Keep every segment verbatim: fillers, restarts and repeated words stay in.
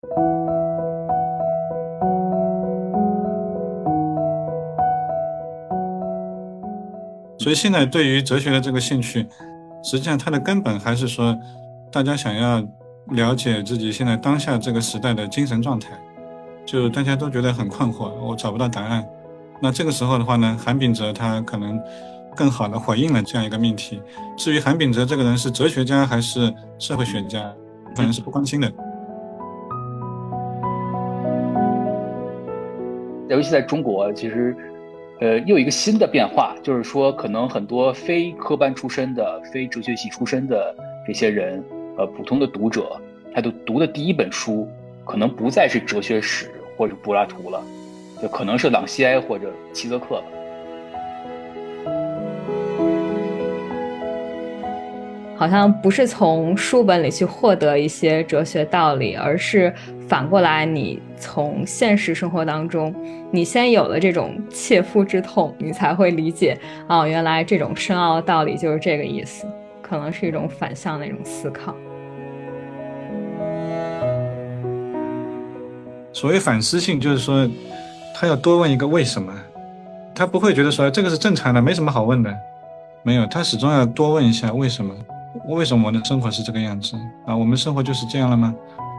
所以现在对于哲学的这个兴趣，实际上它的根本还是说，大家想要了解自己现在当下这个时代的精神状态，就大家都觉得很困惑，我找不到答案。那这个时候的话呢，韩炳哲他可能更好的回应了这样一个命题。至于韩炳哲这个人是哲学家还是社会学家，可能是不关心的。 尤其在中国，其实，呃，又有一个新的变化，就是说，可能很多非科班出身的、非哲学系出身的这些人，呃，普通的读者，他都读的第一本书，可能不再是哲学史或者柏拉图了，就可能是朗西埃或者齐泽克了。 好像不是从书本里去获得一些哲学道理，而是反过来，你从现实生活当中，你先有了这种切肤之痛，你才会理解，哦，原来这种深奥的道理就是这个意思，可能是一种反向的一种思考。 所谓反思性，就是说他要多问一个为什么，他不会觉得说这个是正常的，没什么好问的，没有，他始终要多问一下为什么。为什么我的生活是这个样子啊？我们生活就是这样了吗？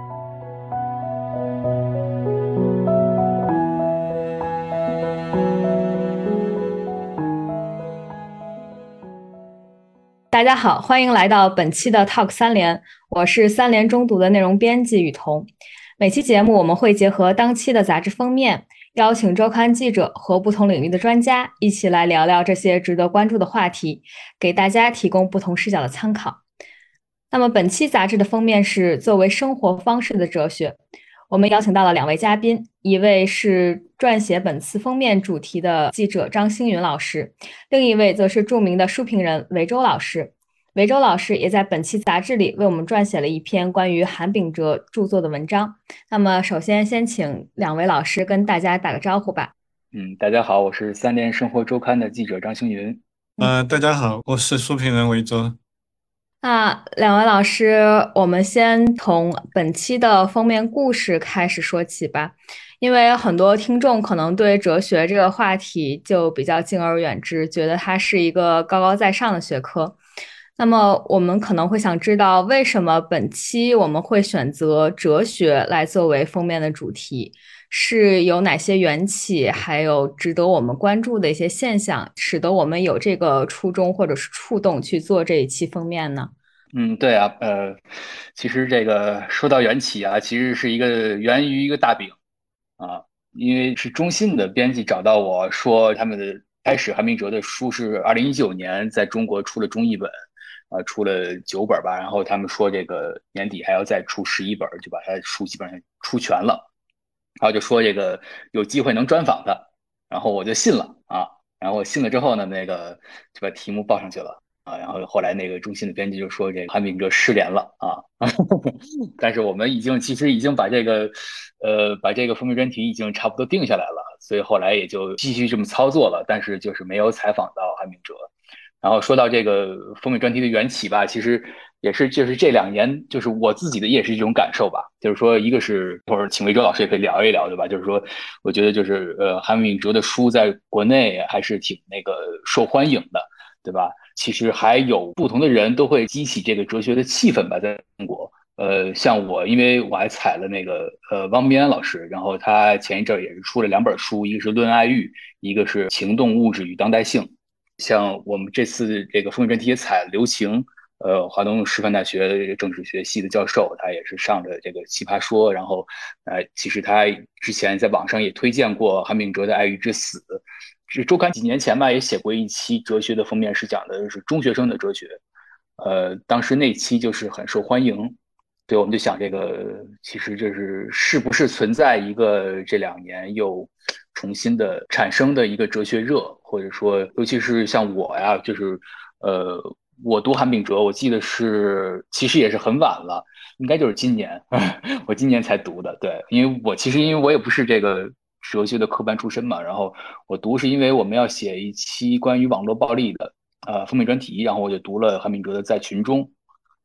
大家好，欢迎来到本期的 Talk 三联，我是三联中读的内容编辑雨桐。每期节目我们会结合当期的杂志封面，邀请周刊记者和不同领域的专家一起来聊聊这些值得关注的话题，给大家提供不同视角的参考。那么本期杂志的封面是作为生活方式的哲学，我们邀请到了两位嘉宾，一位是撰写本次封面主题的记者张星云老师，另一位则是著名的书评人韦周老师。韦周老师也在本期杂志里为我们撰写了一篇关于韩炳哲著作的文章。那么首先先请两位老师跟大家打个招呼吧。 嗯，大家好，我是三联生活周刊的记者张星云。 呃，大家好，我是书评人韦周。 那两位老师，我们先从本期的封面故事开始说起吧，因为很多听众可能对哲学这个话题就比较敬而远之，觉得它是一个高高在上的学科。那么我们可能会想知道，为什么本期我们会选择哲学来作为封面的主题？是有哪些缘起，还有值得我们关注的一些现象，使得我们有这个初衷或者是触动去做这一期封面呢？ 嗯，对啊，呃，其实这个说到缘起啊，其实是一个源于一个大饼啊，因为是中信的编辑找到我说，他们的开始韩明哲的书是二零一九年在中国出了中译本，啊，出了九本吧，然后他们说这个年底还要再出十一本，就把他的书基本上出全了，然后就说这个有机会能专访他，然后我就信了啊，然后我信了之后呢，那个就把题目报上去了。啊，然后后来那个中信的编辑就说这个韩炳哲失联了啊，但是我们已经其实已经把这个呃把这个封面专题已经差不多定下来了，所以后来也就继续这么操作了，但是就是没有采访到韩炳哲。然后说到这个封面专题的缘起吧，其实也是就是这两年，就是我自己的也是一种感受吧，就是说一个是或者请魏洲老师也可以聊一聊，对吧？就是说我觉得就是呃韩炳哲的书在国内还是挺那个受欢迎的，对吧？其实还有不同的人都会激起这个哲学的气氛吧，在中国。呃，像我，因为我还采了那个呃汪边老师，然后他前一阵也是出了两本书，一个是《论爱欲》，一个是《情动物质与当代性》。像我们这次这个封面专题也采了刘擎，呃，华东师范大学政治学系的教授，他也是上着这个《奇葩说》，然后呃，其实他之前在网上也推荐过韩炳哲的《爱欲之死》。是周刊几年前吧，也写过一期哲学的封面，是讲的是中学生的哲学。呃，当时那期就是很受欢迎，对，我们就想这个其实就是是不是存在一个这两年又重新的产生的一个哲学热，或者说，尤其是像我呀，就是呃，我读韩炳哲，我记得是其实也是很晚了，应该就是今年，我今年才读的，对，因为我其实因为我也不是这个哲学的科班出身嘛，然后我读是因为我们要写一期关于网络暴力的呃封面专题，然后我就读了韩炳哲的《在群中》。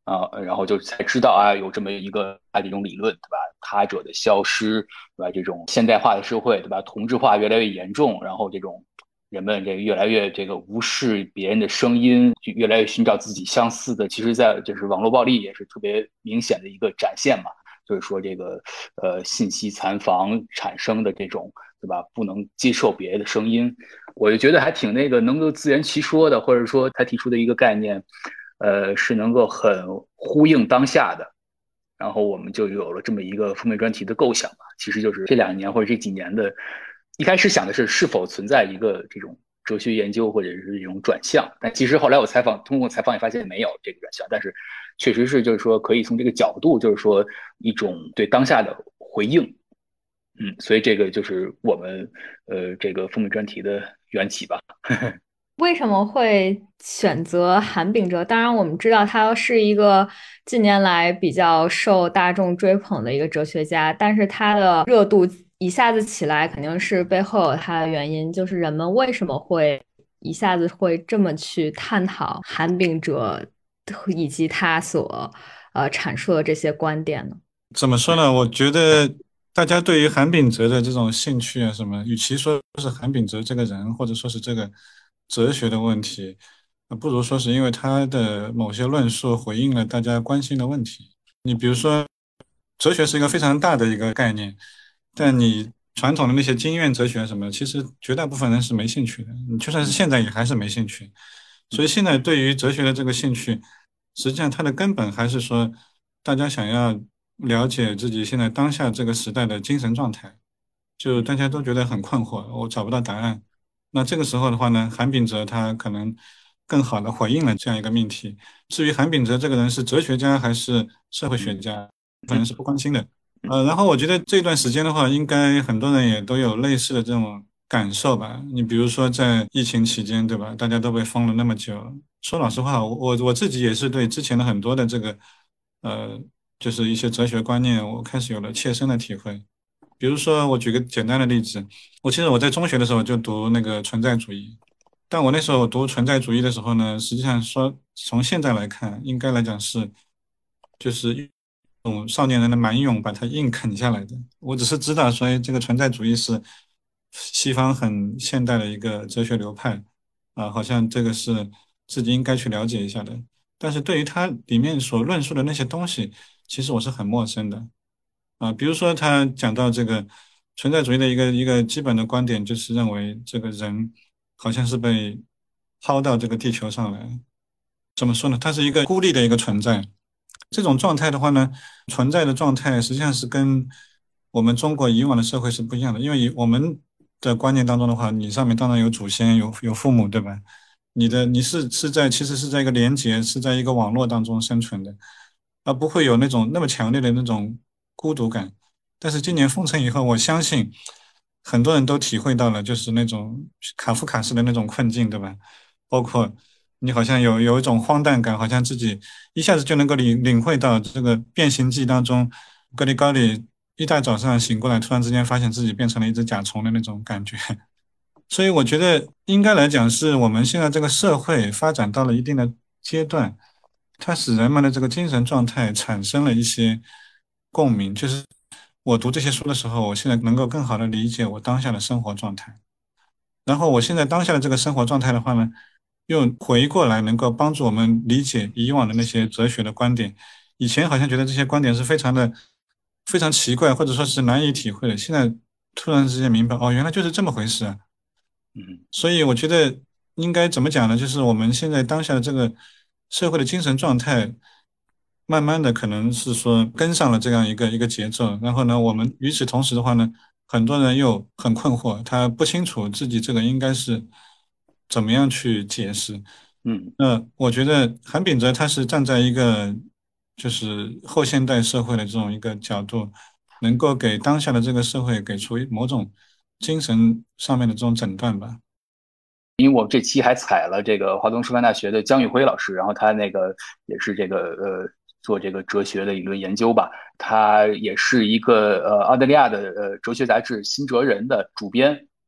啊，然后就才知道啊，有这么一个啊这种理论，对吧？他者的消失，对吧？这种现代化的社会，对吧？同质化越来越严重，然后这种人们这个越来越这个无视别人的声音，越来越寻找自己相似的。其实，在就是网络暴力也是特别明显的一个展现嘛，就是说这个呃信息残房产生的这种，对吧？不能接受别人的声音，我就觉得还挺那个能够自圆其说的，或者说他提出的一个概念。呃，是能够很呼应当下的，然后我们就有了这么一个封面专题的构想吧。其实就是这两年或者这几年的，一开始想的是是否存在一个这种哲学研究或者是这种转向，但其实后来我采访通过采访也发现没有这个转向，但是确实是就是说可以从这个角度，就是说一种对当下的回应，嗯，所以这个就是我们呃这个封面专题的缘起吧。 为什么会选择韩炳哲？当然，我们知道他是一个近年来比较受大众追捧的一个哲学家，但是他的热度一下子起来，肯定是背后有他的原因，就是人们为什么会一下子会这么去探讨韩炳哲以及他所呃阐述的这些观点呢？ 怎么说呢？我觉得大家对于韩炳哲的这种兴趣啊，什么，与其说是韩炳哲这个人，或者说是这个哲学的问题，呃不如说是因为他的某些论述回应了大家关心的问题。你比如说，哲学是一个非常大的一个概念，但你传统的那些经验哲学什么，其实绝大部分人是没兴趣的。你就算是现在也还是没兴趣。所以现在对于哲学的这个兴趣，实际上它的根本还是说，大家想要了解自己现在当下这个时代的精神状态，就大家都觉得很困惑，我找不到答案。那这个时候的话呢，韩炳哲他可能更好的回应了这样一个命题。至于韩炳哲这个人是哲学家还是社会学家，可能是不关心的。呃，然后我觉得这段时间的话，应该很多人也都有类似的这种感受吧。你比如说在疫情期间，对吧？大家都被封了那么久。说老实话，我我自己也是对之前的很多的这个，呃，就是一些哲学观念，我开始有了切身的体会。比如说，我举个简单的例子，我记得我在中学的时候就读那个存在主义，但我那时候读存在主义的时候呢，实际上说从现在来看，应该来讲是就是一种少年人的蛮勇把它硬啃下来的。我只是知道说，哎这个存在主义是西方很现代的一个哲学流派啊，好像这个是自己应该去了解一下的。但是对于它里面所论述的那些东西，其实我是很陌生的。啊，比如说他讲到这个存在主义的一个一个基本的观点，就是认为这个人好像是被抛到这个地球上来，怎么说呢？它是一个孤立的一个存在。这种状态的话呢，存在的状态实际上是跟我们中国以往的社会是不一样的，因为以我们的观念当中的话，你上面当然有祖先，有有父母，对吧？你的你是是在其实是在一个连接，是在一个网络当中生存的，而不会有那种那么强烈的那种孤独感。但是今年封城以后，我相信很多人都体会到了，就是那种卡夫卡式的那种困境，对吧？包括你好像有有一种荒诞感，好像自己一下子就能够领领会到这个变形记当中，格里高里一大早上醒过来，突然之间发现自己变成了一只甲虫的那种感觉。所以我觉得应该来讲，是我们现在这个社会发展到了一定的阶段，它使人们的这个精神状态产生了一些共鸣。就是我读这些书的时候，我现在能够更好的理解我当下的生活状态。然后我现在当下的这个生活状态的话呢，又回过来能够帮助我们理解以往的那些哲学的观点。以前好像觉得这些观点是非常的非常奇怪，或者说是难以体会的，现在突然之间明白，哦，原来就是这么回事啊。 嗯。 所以我觉得应该怎么讲呢？就是我们现在当下的这个社会的精神状态，慢慢的可能是说跟上了这样一个一个节奏。然后呢，我们与此同时的话呢，很多人又很困惑，他不清楚自己这个应该是怎么样去解释。 嗯。 那我觉得韩炳哲他是站在一个就是后现代社会的这种一个角度，能够给当下的这个社会给出某种精神上面的这种诊断吧。 因为我这期还采了这个华东师范大学的姜宇辉老师，然后他那个也是这个呃做这个哲学的理论研究吧，他也是一个呃澳大利亚的呃哲学杂志《新哲人》的主编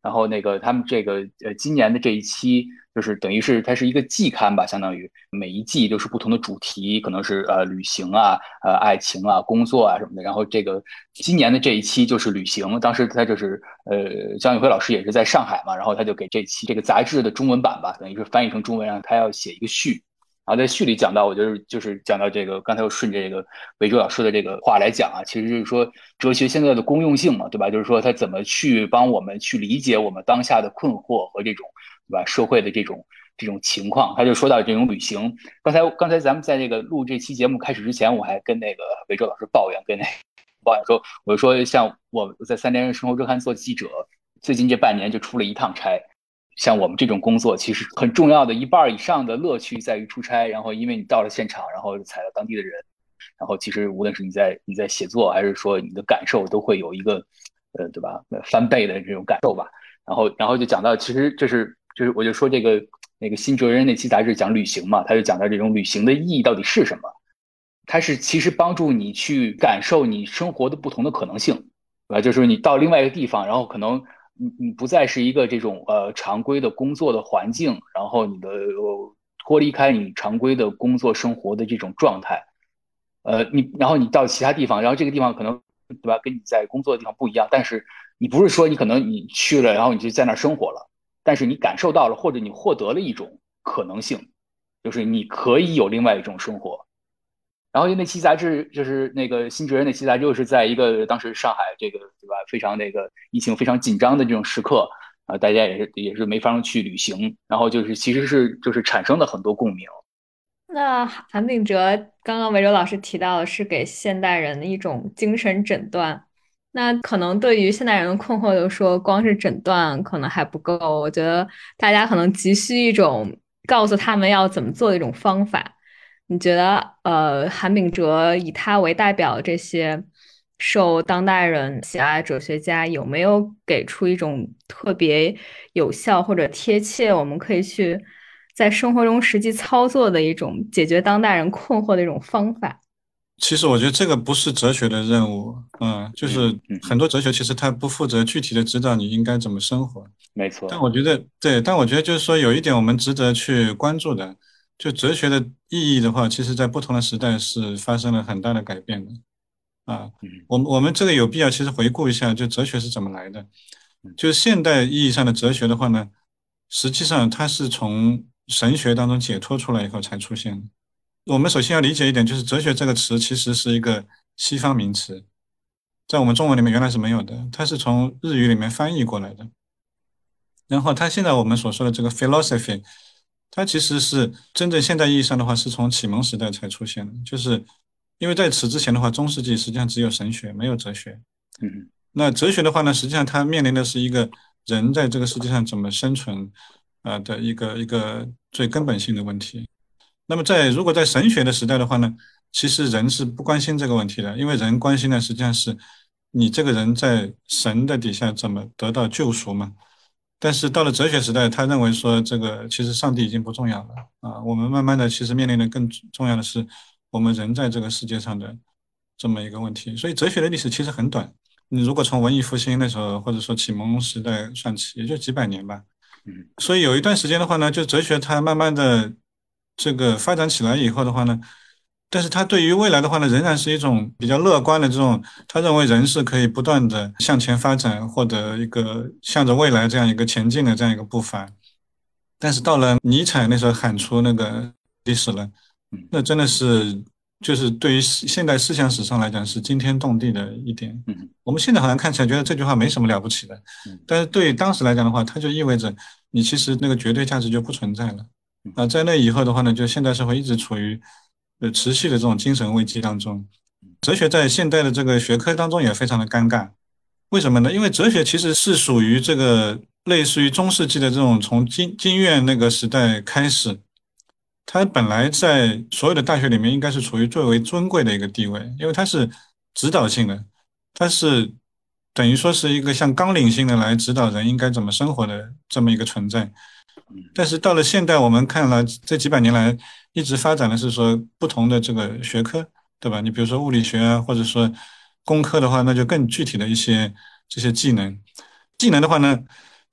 然后那个他们这个呃今年的这一期就是等于是它是一个季刊吧，相当于每一季都是不同的主题，可能是呃旅行啊、呃爱情啊、工作啊什么的。然后这个今年的这一期就是旅行，当时他就是呃姜宇辉老师也是在上海嘛，然后他就给这期这个杂志的中文版吧，等于是翻译成中文，让他要写一个序。然后在序里讲到，我就是就是讲到这个，刚才我顺着这个韦周老师的这个话来讲啊，其实就是说哲学现在的公用性嘛，对吧？就是说它怎么去帮我们去理解我们当下的困惑和这种，对吧？社会的这种这种情况，他就说到这种旅行。刚才刚才咱们在这个录这期节目开始之前，我还跟那个韦周老师抱怨，跟那个抱怨说，我就说像我在三联生活周刊做记者，最近这半年就出了一趟差。像我们这种工作，其实很重要的一半以上的乐趣在于出差。然后，因为你到了现场，然后踩到当地的人，然后其实无论是你在你在写作，还是说你的感受，都会有一个呃，对吧？翻倍的这种感受吧。然后，然后就讲到，其实这是就是我就说这个那个新哲人那期杂志讲旅行嘛，他就讲到这种旅行的意义到底是什么？它是其实帮助你去感受你生活的不同的可能性，对吧？就是你到另外一个地方，然后可能你你不再是一个这种呃常规的工作的环境，然后你的呃脱离开你常规的工作生活的这种状态，呃，你然后你到其他地方，然后这个地方可能对吧，跟你在工作的地方不一样，但是你不是说你可能你去了，然后你就在那儿生活了，但是你感受到了或者你获得了一种可能性，就是你可以有另外一种生活。然后那期杂志就是那个新哲人那期杂志，又是在一个当时上海这个对吧非常那个疫情非常紧张的这种时刻啊、呃，大家也是也是没法去旅行，然后就是其实是就是产生了很多共鸣。 那韩炳哲刚刚韦柔老师提到的是给现代人的一种精神诊断，那可能对于现代人的困惑，就是说光是诊断可能还不够，我觉得大家可能急需一种告诉他们要怎么做的一种方法。你觉得，呃，韩炳哲以他为代表的这些受当代人喜爱的哲学家，有没有给出一种特别有效或者贴切，我们可以去在生活中实际操作的一种解决当代人困惑的一种方法？ 其实我觉得这个不是哲学的任务，嗯，就嗯是嗯， 很多哲学其实它不负责具体的指导你应该怎么生活。 没错。 但我觉得，对，但我觉得就是说有一点我们值得去关注的，就哲学的意义的话，其实在不同的时代是发生了很大的改变的啊。 嗯我们我们这个有必要其实回顾一下，就哲学是怎么来的。 嗯就是现代意义上的哲学的话呢，实际上它是从神学当中解脱出来以后才出现的。我们首先要理解一点，就是哲学这个词其实是一个西方名词，在我们中文里面原来是没有的，它是从日语里面翻译过来的。然后它现在我们所说的这个 philosophy，它其实是真正现代意义上的话，是从启蒙时代才出现的。就是因为在此之前的话，中世纪实际上只有神学，没有哲学。 嗯那哲学的话呢，实际上它面临的是一个人在这个世界上怎么生存，呃的一个一个最根本性的问题。那么在如果在神学的时代的话呢，其实人是不关心这个问题的，因为人关心的实际上是你这个人在神的底下怎么得到救赎嘛。但是到了哲学时代，他认为说这个其实上帝已经不重要了啊，我们慢慢的其实面临的更重要的是我们人在这个世界上的这么一个问题。所以哲学的历史其实很短，你如果从文艺复兴那时候或者说启蒙时代算起，也就几百年吧。 嗯所以有一段时间的话呢，就哲学它慢慢的这个发展起来以后的话呢，但是它对于未来的话呢，仍然是一种比较乐观的这种，他认为人是可以不断的向前发展，获得一个向着未来这样一个前进的这样一个步伐。但是到了尼采那时候喊出那个历史了， 嗯那真的是就是对于现代思想史上来讲是惊天动地的一点。 嗯我们现在好像看起来觉得这句话没什么了不起的， 嗯但是对于当时来讲的话，它就意味着你其实那个绝对价值就不存在了。 嗯啊，在那以后的话呢，就现代社会一直处于呃持续的这种精神危机当中。哲学在现代的这个学科当中也非常的尴尬，为什么呢？因为哲学其实是属于这个类似于中世纪的这种从经经院那个时代开始，它本来在所有的大学里面应该是处于最为尊贵的一个地位，因为它是指导性的，它是等于说是一个像纲领性的来指导人应该怎么生活的这么一个存在。但是到了现代，我们看了这几百年来一直发展的是说不同的这个学科，对吧？你比如说物理学啊，或者说工科的话，那就更具体的一些这些技能。技能的话呢，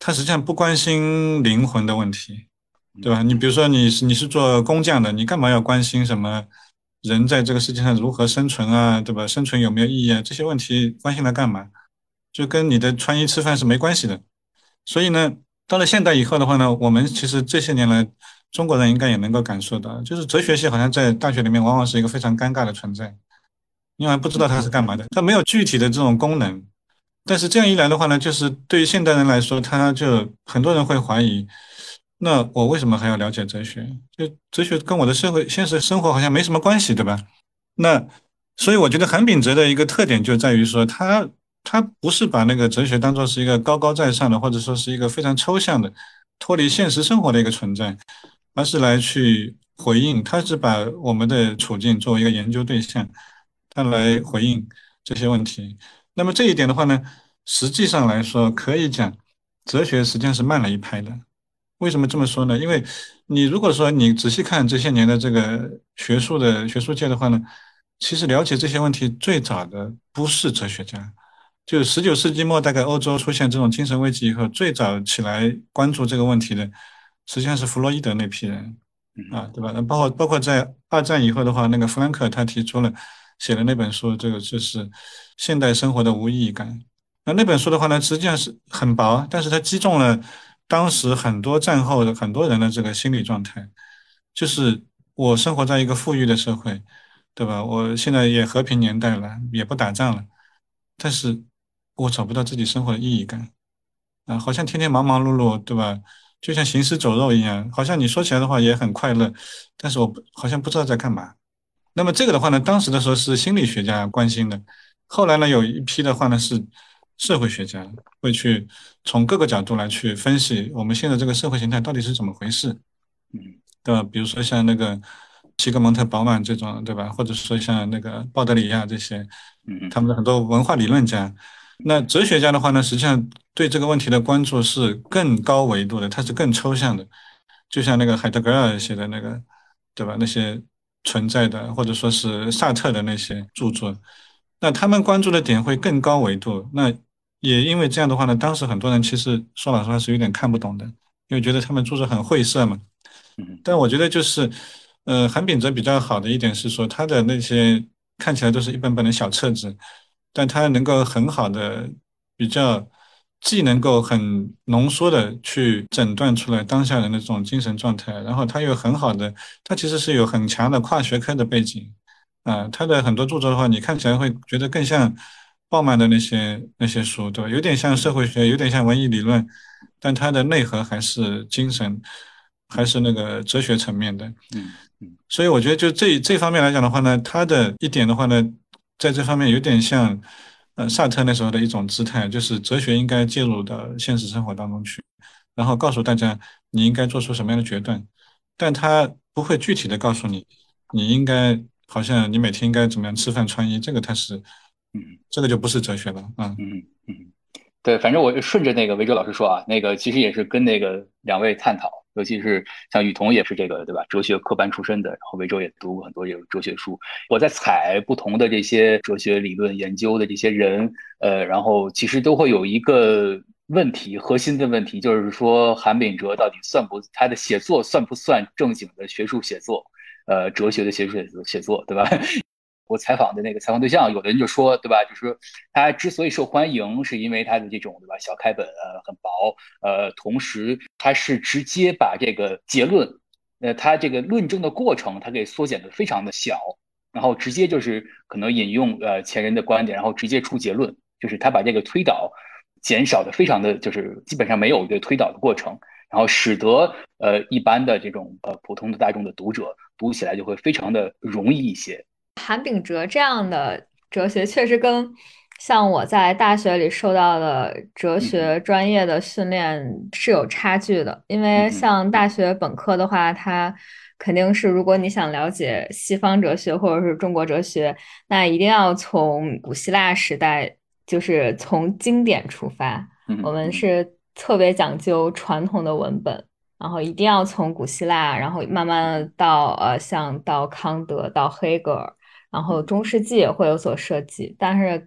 他实际上不关心灵魂的问题，对吧？你比如说你是你是做工匠的，你干嘛要关心什么人在这个世界上如何生存啊，对吧？生存有没有意义啊？这些问题关心它干嘛？就跟你的穿衣吃饭是没关系的。所以呢，到了现代以后的话呢，我们其实这些年来，中国人应该也能够感受到，就是哲学系好像在大学里面往往是一个非常尴尬的存在，因为不知道它是干嘛的，它没有具体的这种功能。但是这样一来的话呢，就是对于现代人来说，他就很多人会怀疑，那我为什么还要了解哲学？就哲学跟我的社会现实生活好像没什么关系，对吧？那所以我觉得韩炳哲的一个特点就在于说，他他不是把那个哲学当做是一个高高在上的，或者说是一个非常抽象的、脱离现实生活的一个存在，而是来去回应，他是把我们的处境作为一个研究对象，他来回应这些问题。那么这一点的话呢，实际上来说，可以讲，哲学实际上是慢了一拍的。为什么这么说呢？因为你如果说你仔细看这些年的这个学术的学术界的话呢，其实了解这些问题最早的不是哲学家，就十九世纪末大概欧洲出现这种精神危机以后，最早起来关注这个问题的，实际上是弗洛伊德那批人啊，对吧？那包括包括在二战以后的话，那个弗兰克他提出了写的那本书，这个就是现代生活的无意义感。那那本书的话呢，实际上是很薄，但是它击中了当时很多战后的很多人的这个心理状态，就是我生活在一个富裕的社会，对吧？我现在也和平年代了，也不打仗了，但是我找不到自己生活的意义感啊，好像天天忙忙碌碌，对吧？就像行尸走肉一样，好像你说起来的话也很快乐，但是我不好像不知道在干嘛。那么这个的话呢，当时的时候是心理学家关心的，后来呢有一批的话呢是社会学家会去从各个角度来去分析我们现在这个社会形态到底是怎么回事，对吧？比如说像那个西格蒙特鲍曼这种，对吧？或者说像那个鲍德里亚这些，他们的很多文化理论家。那哲学家的话呢，实际上对这个问题的关注是更高维度的，它是更抽象的，就像那个海德格尔写的那个，对吧？那些存在的，或者说是萨特的那些著作，那他们关注的点会更高维度。那也因为这样的话呢，当时很多人其实说老实话是有点看不懂的，因为觉得他们著作很晦涩嘛。但我觉得就是，呃，韩炳哲比较好的一点是说，他的那些看起来都是一本本的小册子，但他能够很好的比较，既能够很浓缩的去诊断出来当下人的这种精神状态，然后他又很好的，他其实是有很强的跨学科的背景，啊、他的很多著作的话，你看起来会觉得更像鲍曼的那些那些书，对吧？有点像社会学，有点像文艺理论，但它的内核还是精神，还是那个哲学层面的。 嗯嗯所以我觉得就这这方面来讲的话呢，他的一点的话呢，在这方面有点像，呃，萨特那时候的一种姿态，就是哲学应该介入到现实生活当中去，然后告诉大家你应该做出什么样的决断，但他不会具体的告诉你，你应该好像你每天应该怎么样吃饭穿衣，这个他是， 嗯这个就不是哲学了啊。 嗯嗯。对，反正我顺着那个维哲老师说啊，那个其实也是跟那个两位探讨，尤其是像雨桐也是这个对吧，哲学科班出身的，然后维哲也读过很多这个哲学书。我在采不同的这些哲学理论研究的这些人，呃，然后其实都会有一个问题，核心的问题就是说，韩炳哲到底算不他的写作算不算正经的学术写作？呃，哲学的写作写作，对吧？我采访的那个采访对象，有的人就说，对吧？就是说他之所以受欢迎，是因为他的这种，对吧？小开本，呃，很薄，呃，同时他是直接把这个结论，呃，他这个论证的过程，他给缩减的非常的小，然后直接就是可能引用呃前人的观点，然后直接出结论，就是他把这个推导减少的非常的，就是基本上没有一个推导的过程，然后使得呃一般的这种呃普通的大众的读者读起来就会非常的容易一些。 韩炳哲这样的哲学确实跟像我在大学里受到的哲学专业的训练是有差距的，因为像大学本科的话，它肯定是如果你想了解西方哲学或者是中国哲学，那一定要从古希腊时代，就是从经典出发。我们是特别讲究传统的文本。然后一定要从古希腊，然后慢慢的到呃，像到康德、到黑格尔，然后中世纪也会有所涉及，但是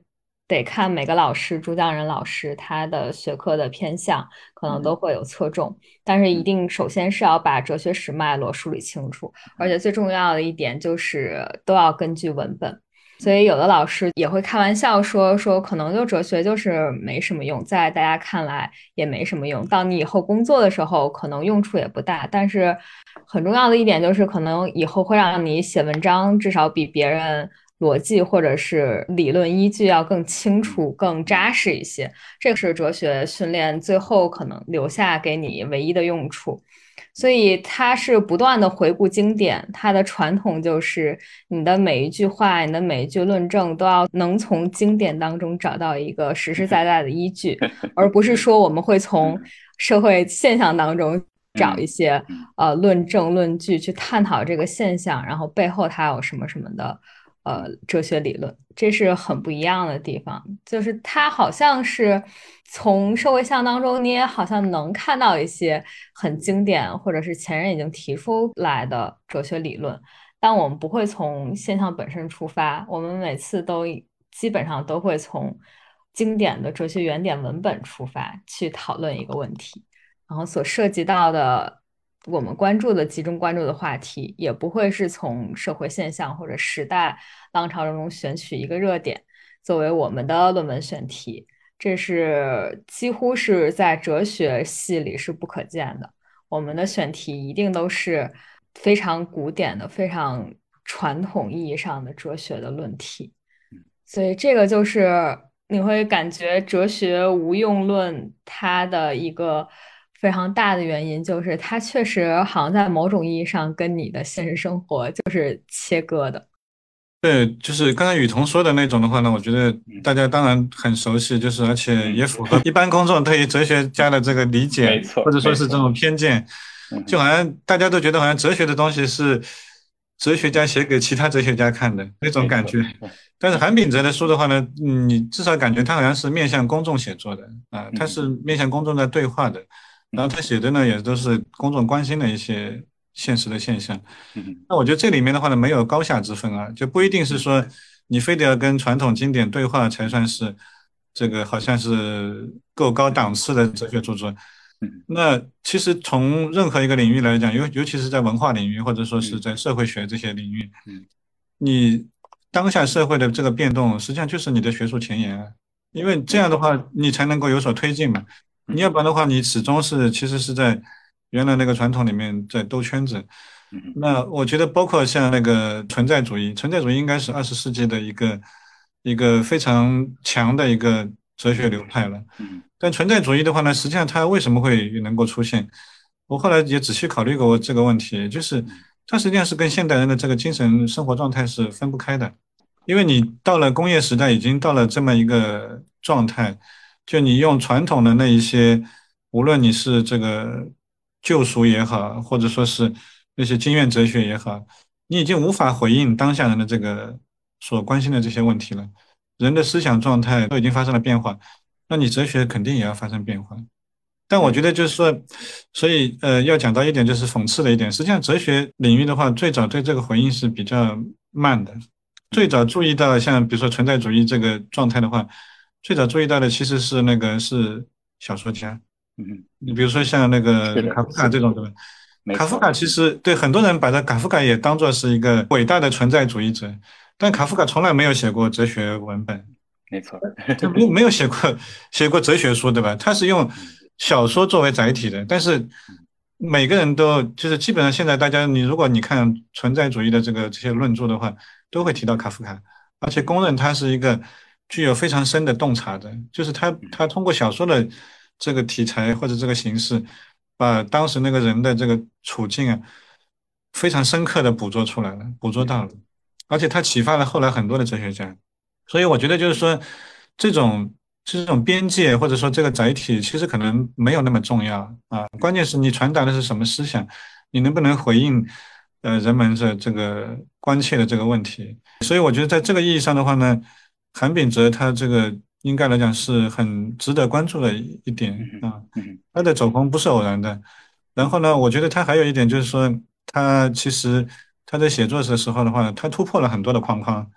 得看每个老师，主讲人老师他的学科的偏向可能都会有侧重，但是一定首先是要把哲学史脉络梳理清楚，而且最重要的一点就是都要根据文本。所以有的老师也会开玩笑说说可能就哲学就是没什么用，在大家看来也没什么用，到你以后工作的时候可能用处也不大，但是很重要的一点就是可能以后会让你写文章至少比别人逻辑或者是理论依据要更清楚、更扎实一些，这个是哲学训练最后可能留下给你唯一的用处。所以它是不断的回顾经典，它的传统就是你的每一句话、你的每一句论证都要能从经典当中找到一个实实在在的依据，而不是说我们会从社会现象当中找一些呃论证、论据去探讨这个现象，然后背后它有什么什么的呃哲学理论，这是很不一样的地方。就是它好像是从社会现象当中，你也好像能看到一些很经典或者是前人已经提出来的哲学理论，但我们不会从现象本身出发，我们每次都基本上都会从经典的哲学原点文本出发去讨论一个问题，然后所涉及到的我们关注的集中关注的话题，也不会是从社会现象或者时代浪潮中选取一个热点作为我们的论文选题，这是几乎是在哲学系里是不可见的。我们的选题一定都是非常古典的、非常传统意义上的哲学的论题，所以这个就是你会感觉哲学无用论它的一个非常大的原因，就是它确实好像在某种意义上跟你的现实生活就是切割的。 对，就是刚才雨桐说的那种的话呢，我觉得大家当然很熟悉，就是而且也符合一般公众对于哲学家的这个理解， 没错， 或者说是这种偏见，就好像大家都觉得好像哲学的东西是哲学家写给其他哲学家看的那种感觉。但是韩炳哲的书的话呢，你至少感觉他好像是面向公众写作的啊，他是面向公众在对话的，然后他写的呢也都是公众关心的一些现实的现象。那我觉得这里面的话呢，没有高下之分啊，就不一定是说你非得要跟传统经典对话才算是这个好像是够高档次的哲学著作。那其实从任何一个领域来讲，尤尤其是在文化领域或者说是在社会学这些领域，你当下社会的这个变动，实际上就是你的学术前沿啊，因为这样的话你才能够有所推进嘛。你要不然的话，你始终是其实是在原来那个传统里面在兜圈子。那我觉得包括像那个存在主义，存在主义应该是二十世纪的一个一个非常强的一个哲学流派了。但存在主义的话呢，实际上它为什么会能够出现？我后来也仔细考虑过这个问题，就是它实际上是跟现代人的这个精神生活状态是分不开的。因为你到了工业时代，已经到了这么一个状态，就你用传统的那一些，无论你是这个救赎也好，或者说是那些经验哲学也好，你已经无法回应当下人的这个所关心的这些问题了。人的思想状态都已经发生了变化，那你哲学肯定也要发生变化。但我觉得就是说，所以呃，要讲到一点就是讽刺的一点，实际上哲学领域的话，最早对这个回应是比较慢的。最早注意到像比如说存在主义这个状态的话，最早注意到的其实是那个是小说家。你比如说像那个卡夫卡这种，对吧？卡夫卡其实对很多人把他卡夫卡也当作是一个伟大的存在主义者，但卡夫卡从来没有写过哲学文本。 没错， 他没有没有写过写过哲学书，对吧？他是用小说作为载体的，但是每个人都就是基本上现在大家，你如果你看存在主义的这个这些论著的话，都会提到卡夫卡，而且公认他是一个具有非常深的洞察的，就是他他通过小说的这个题材或者这个形式，把当时那个人的这个处境啊，非常深刻的捕捉出来了，捕捉到了，而且他启发了后来很多的哲学家。所以我觉得就是说，这种这种边界或者说这个载体，其实可能没有那么重要啊。关键是你传达的是什么思想，你能不能回应呃人们的这个关切的这个问题。所以我觉得在这个意义上的话呢，韩炳哲他这个应该来讲是很值得关注的一点啊。他的走红不是偶然的。然后呢，我觉得他还有一点就是说，他其实他在写作的时候的话，他突破了很多的框框。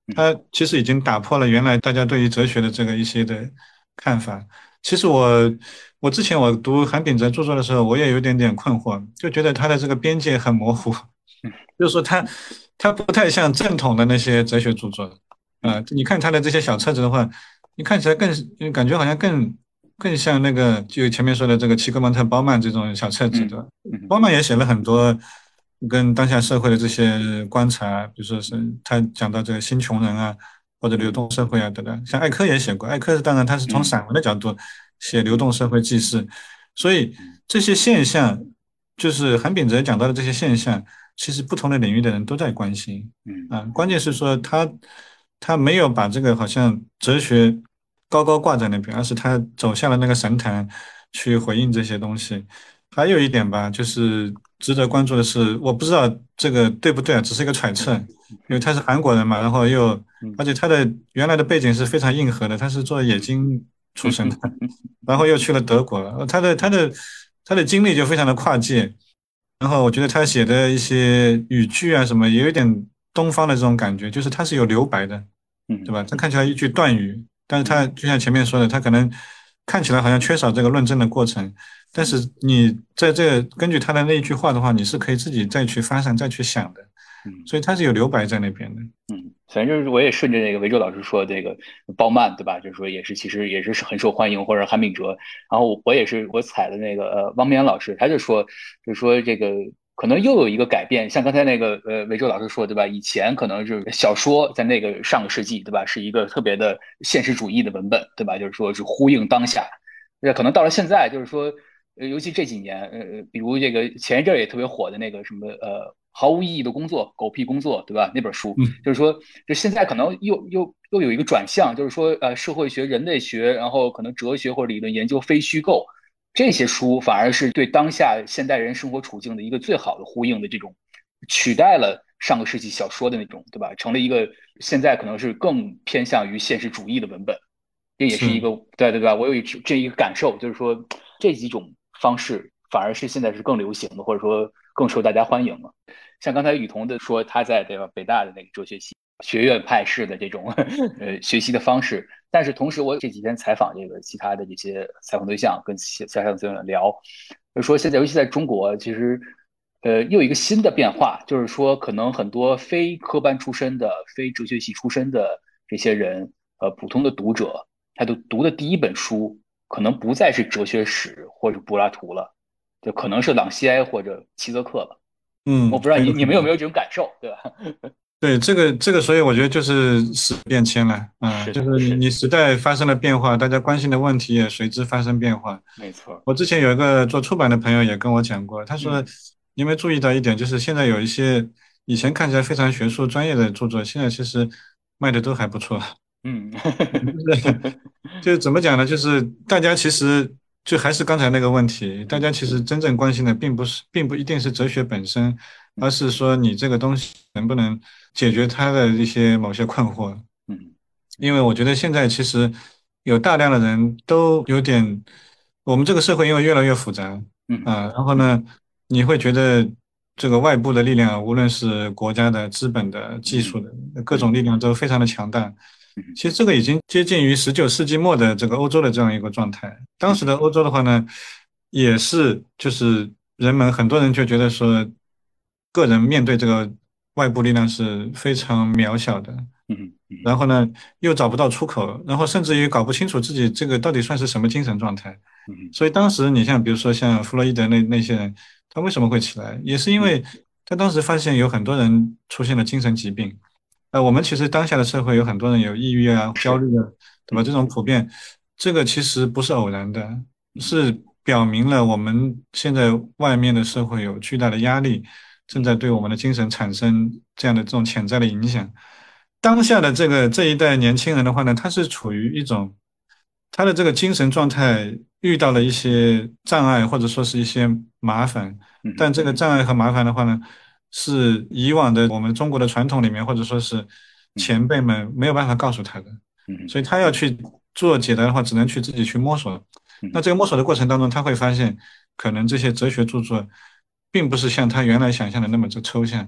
他其实已经打破了原来大家对于哲学的这个一些的看法。其实我我之前我读韩炳哲著作的时候，我也有点点困惑，就觉得他的这个边界很模糊，就是说他他不太像正统的那些哲学著作。啊、呃你看他的这些小册子的话，你看起来更感觉好像更更像那个就前面说的这个齐格蒙特鲍曼这种小册子，对吧？鲍曼也写了很多跟当下社会的这些观察，比如说是他讲到这个新穷人啊，或者流动社会啊等等。像艾科也写过，艾科是当然他是从散文的角度写流动社会纪事，所以这些现象就是韩炳哲讲到的这些现象，其实不同的领域的人都在关心。啊，关键是说他他没有把这个好像哲学高高挂在那边，而是他走向了那个神坛去回应这些东西。还有一点吧，就是值得关注的是，我不知道这个对不对啊，只是一个揣测，因为他是韩国人嘛，然后又而且他的原来的背景是非常硬核的，他是做冶金出身的，然后又去了德国，他的他的他的经历就非常的跨界。然后我觉得他写的一些语句啊什么，也有一点东方的这种感觉，就是他是有留白的，对吧？他看起来一句断语，但是他就像前面说的，他可能看起来好像缺少这个论证的过程，但是你在这个根据他的那一句话的话，你是可以自己再去发散、再去想的，所以他是有留白在那边的。 嗯，反正就是我也顺着那个维州老师说这个鲍曼，对吧？就是说也是其实也是很受欢迎，或者韩炳哲。然后我也是我采的那个呃汪明阳老师，他就说就是说这个可能又有一个改变，像刚才那个呃维州老师说，对吧？以前可能是小说在那个上个世纪，对吧？是一个特别的现实主义的文本，对吧？就是说是呼应当下。那可能到了现在，就是说。呃，尤其这几年，呃，比如这个前一阵儿也特别火的那个什么，呃，毫无意义的工作，狗屁工作，对吧？那本书嗯， 就是说，就现在可能又又又有一个转向，就是说，呃，社会学、人类学，然后可能哲学或者理论研究非虚构这些书，反而是对当下现代人生活处境的一个最好的呼应的这种，取代了上个世纪小说的那种，对吧？成了一个现在可能是更偏向于现实主义的文本。这也是一是个对对吧？我有一这一个感受，就是说这几种方式反而是现在是更流行的，或者说更受大家欢迎了。像刚才雨桐的说，他在对吧北大的那个哲学系学院派式的这种呃学习的方式，但是同时我这几天采访这个其他的这些采访对象，跟采访对象聊，就说现在尤其在中国，其实呃又有一个新的变化，就是说可能很多非科班出身的、非哲学系出身的这些人，呃普通的读者。他就读的第一本书可能不再是哲学史或者柏拉图了，就可能是朗西埃或者齐泽克了。我嗯， 不知道你你们有很有可能。 没有这种感受，对吧？ 对，这个这个，所以我觉得就是时代变迁了，啊， 是就是你是， 你时代发生了变化，大家关心的问题也随之发生变化。 没错。 我之前有一个做出版的朋友也跟我讲过，他说， 嗯你有没有注意到一点，就是现在有一些以前看起来非常学术专业的著作，现在其实卖的都还不错。 嗯就是怎么讲呢？就是大家其实就还是刚才那个问题，大嗯家其实真正关心的并不是，并不一定是哲学本身，而嗯是说你这个东西能不能解决他的一些某些困惑。 嗯因为我觉得现在其实有大量的人都有点，我们这个社会因为越来越复杂嗯啊，然后呢，你会觉得这个外部的力量，无论是国家的、资本的、技术嗯的各种嗯力量都非常的强大。 嗯其实这个已经接近于十九世纪末的这个欧洲的这样一个状态。当时的欧洲的话呢，也是就是人们很多人就觉得说，个人面对这个外部力量是非常渺小的。 嗯嗯然后呢，又找不到出口，然后甚至于搞不清楚自己这个到底算是什么精神状态。 嗯所以当时你像比如说像弗洛伊德那那些人，他为什么会起来，也是因为他当时发现有很多人出现了精神疾病。呃，我们其实当下的社会有很多人有抑郁啊、焦虑啊，对吧？这种普遍，这个其实不是偶然的，是表明了我们现在外面的社会有巨大的压力，正在对我们的精神产生这样的这种潜在的影响。当下的这个这一代年轻人的话呢，他是处于一种他的这个精神状态遇到了一些障碍，或者说是一些麻烦，但这个障碍和麻烦的话呢，是以往的我们中国的传统里面，或者说是前辈们没有办法告诉他的，所以他要去做解答的话，只能去自己去摸索。那这个摸索的过程当中，他会发现，可能这些哲学著作并不是像他原来想象的那么的抽象，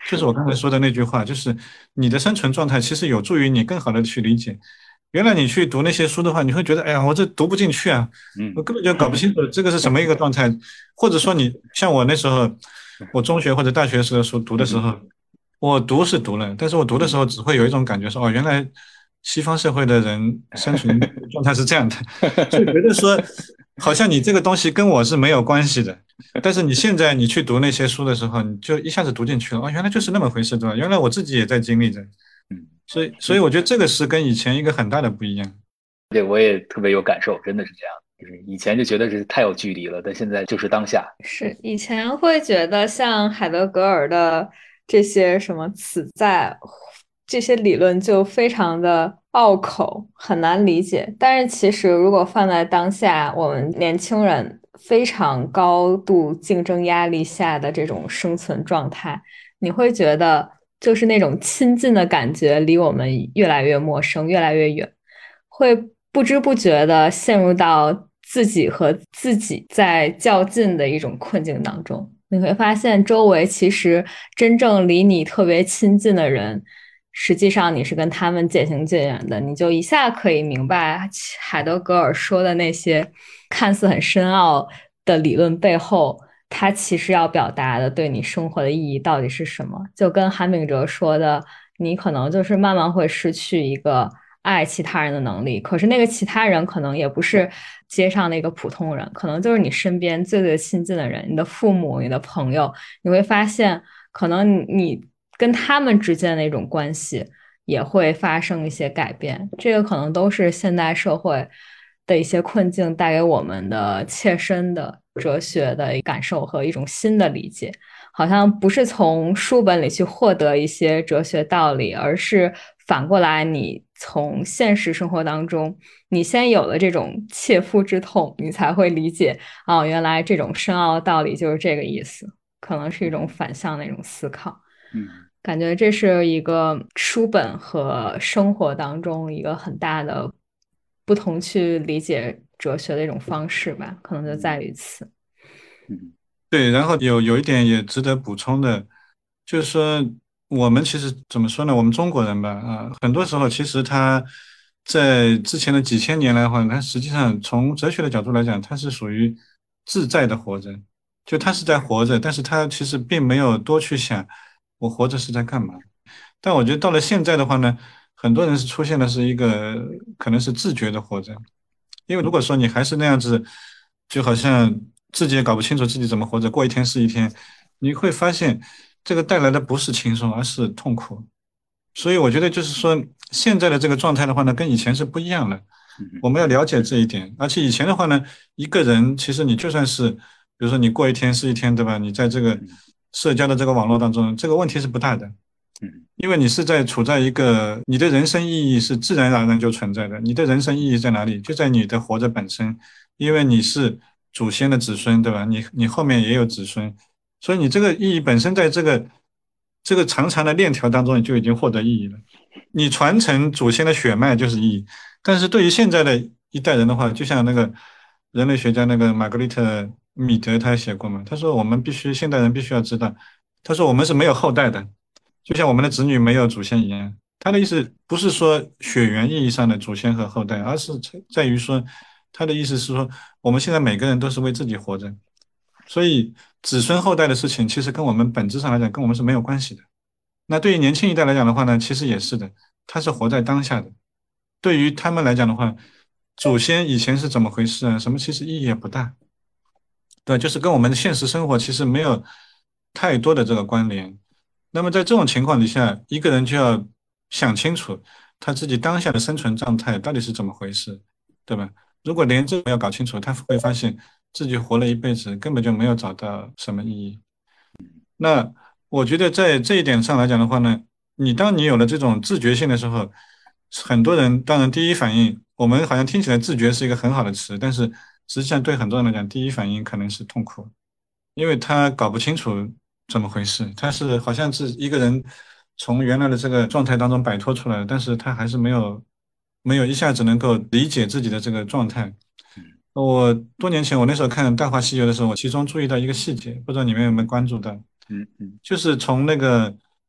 就是我刚才说的那句话，就是你的生存状态其实有助于你更好的去理解。原来你去读那些书的话，你会觉得，哎呀，我这读不进去啊，我嗯根本就搞不清楚这个是什么一个状态。或者说你像我那时候，我中学或者大学时的书读的时候，我读是读了，但是我读的时候只会有一种感觉说，哦，原来西方社会的人生存状态是这样的，就觉得说，好像你这个东西跟我是没有关系的。但是你现在你去读那些书的时候，你就一下子读进去了，哦，原来就是那么回事，对吧？原来我自己也在经历着， 嗯， 所以所以我觉得这个是跟以前一个很大的不一样。 对，我也特别有感受，真的是这样。就是以前就觉得是太有距离了，但现在就是当下。 是以前会觉得像海德格尔的这些什么此在这些理论就非常的拗口，很难理解。但是其实如果放在当下，我们年轻人非常高度竞争压力下的这种生存状态，你会觉得就是那种亲近的感觉离我们越来越陌生，越来越远。会不知不觉的陷入到自己和自己在较劲的一种困境当中。你会发现，周围其实真正离你特别亲近的人，实际上你是跟他们渐行渐远的。你就一下可以明白海德格尔说的那些看似很深奥的理论背后，他其实要表达的对你生活的意义到底是什么。就跟韩炳哲说的，你可能就是慢慢会失去一个爱其他人的能力，可是那个其他人可能也不是街上的一个普通人，可能就是你身边最最亲近的人，你的父母、你的朋友，你会发现，可能你跟他们之间的一种关系也会发生一些改变，这个可能都是现代社会的一些困境带给我们的切身的哲学的感受和一种新的理解。好像不是从书本里去获得一些哲学道理，而是反过来，你从现实生活当中，你先有了这种切肤之痛，你才会理解，哦，原来这种深奥的道理就是这个意思，可能是一种反向的一种思考。 嗯， 感觉这是一个书本和生活当中一个很大的不同去理解哲学的一种方式吧，可能就在于此。 嗯对，然后有有一点也值得补充的，就是说我们其实怎么说呢？我们中国人吧，啊，很多时候其实他在之前的几千年来的话，他实际上从哲学的角度来讲，他是属于自在的活着，就他是在活着，但是他其实并没有多去想我活着是在干嘛。但我觉得到了现在的话呢，很多人是出现的是一个可能是自觉的活着，因为如果说你还是那样子，就好像自己也搞不清楚自己怎么活着，过一天是一天，你会发现这个带来的不是轻松，而是痛苦。所以我觉得就是说，现在的这个状态的话呢，跟以前是不一样的。 嗯我们要了解这一点，而且以前的话呢，一个人其实你就算是，比如说你过一天是一天，对吧？你在这个嗯社交的这个网络当中，这个问题是不大的。 嗯因为你是在处在一个你的人生意义是自然而然就存在的，你的人生意义在哪里？就在你的活着本身，因为你是祖先的子孙，对吧？你你后面也有子孙，所以你这个意义本身在这个这个长长的链条当中，你就已经获得意义了。你传承祖先的血脉就是意义，但是对于现在的一代人的话，就像那个人类学家那个玛格丽特米德他写过嘛，他说我们必须现代人必须要知道，他说我们是没有后代的。就像我们的子女没有祖先一样，他的意思不是说血缘意义上的祖先和后代，而是在于说，他的意思是说，我们现在每个人都是为自己活着，所以子孙后代的事情，其实跟我们本质上来讲，跟我们是没有关系的。那对于年轻一代来讲的话呢，其实也是的，他是活在当下的。对于他们来讲的话，祖先以前是怎么回事啊？什么其实意义也不大，对，就是跟我们的现实生活其实没有太多的这个关联。那么在这种情况底下，一个人就要想清楚他自己当下的生存状态到底是怎么回事，对吧？如果连这个没有搞清楚，他会发现自己活了一辈子，根本就没有找到什么意义。那我觉得在这一点上来讲的话呢，你当你有了这种自觉性的时候，很多人当然第一反应，我们好像听起来自觉是一个很好的词，但是实际上对很多人来讲，第一反应可能是痛苦，因为他搞不清楚怎么回事，他是好像是一个人从原来的这个状态当中摆脱出来了，但是他还是没有没有一下子能够理解自己的这个状态。我多年前我那时候看《大话西游》的时候，我其中注意到一个细节，不知道你们有没有关注到， 嗯嗯就是从那个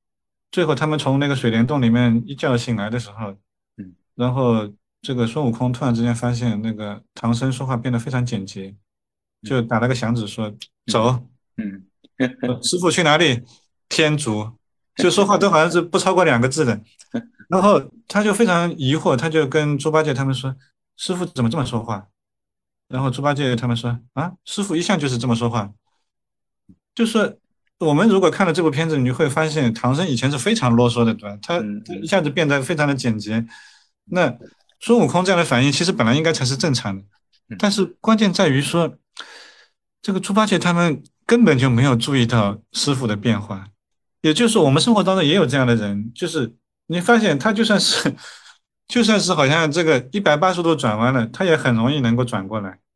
最后他们从那个水帘洞里面一觉醒来的时候， 嗯然后这个孙悟空突然之间发现那个唐僧说话变得非常简洁，就打了个响指说走， 嗯呃师傅去哪里？天竺，就说话都好像是不超过两个字的。然后他就非常疑惑，他就跟猪八戒他们说：“师傅怎么这么说话？”然后猪八戒他们说：“啊，师傅一向就是这么说话。”就是我们如果看了这部片子，你会发现唐僧以前是非常啰嗦的，对吧？他嗯嗯他一下子变得非常的简洁。那孙悟空这样的反应，其实本来应该才是正常的， 嗯但是关键在于说，这个猪八戒他们根本就没有注意到师傅的变化。也就是说我们生活当中也有这样的人，就是你发现他就算是就算是好像这个一百八十度转弯了，他也很容易能够转过来。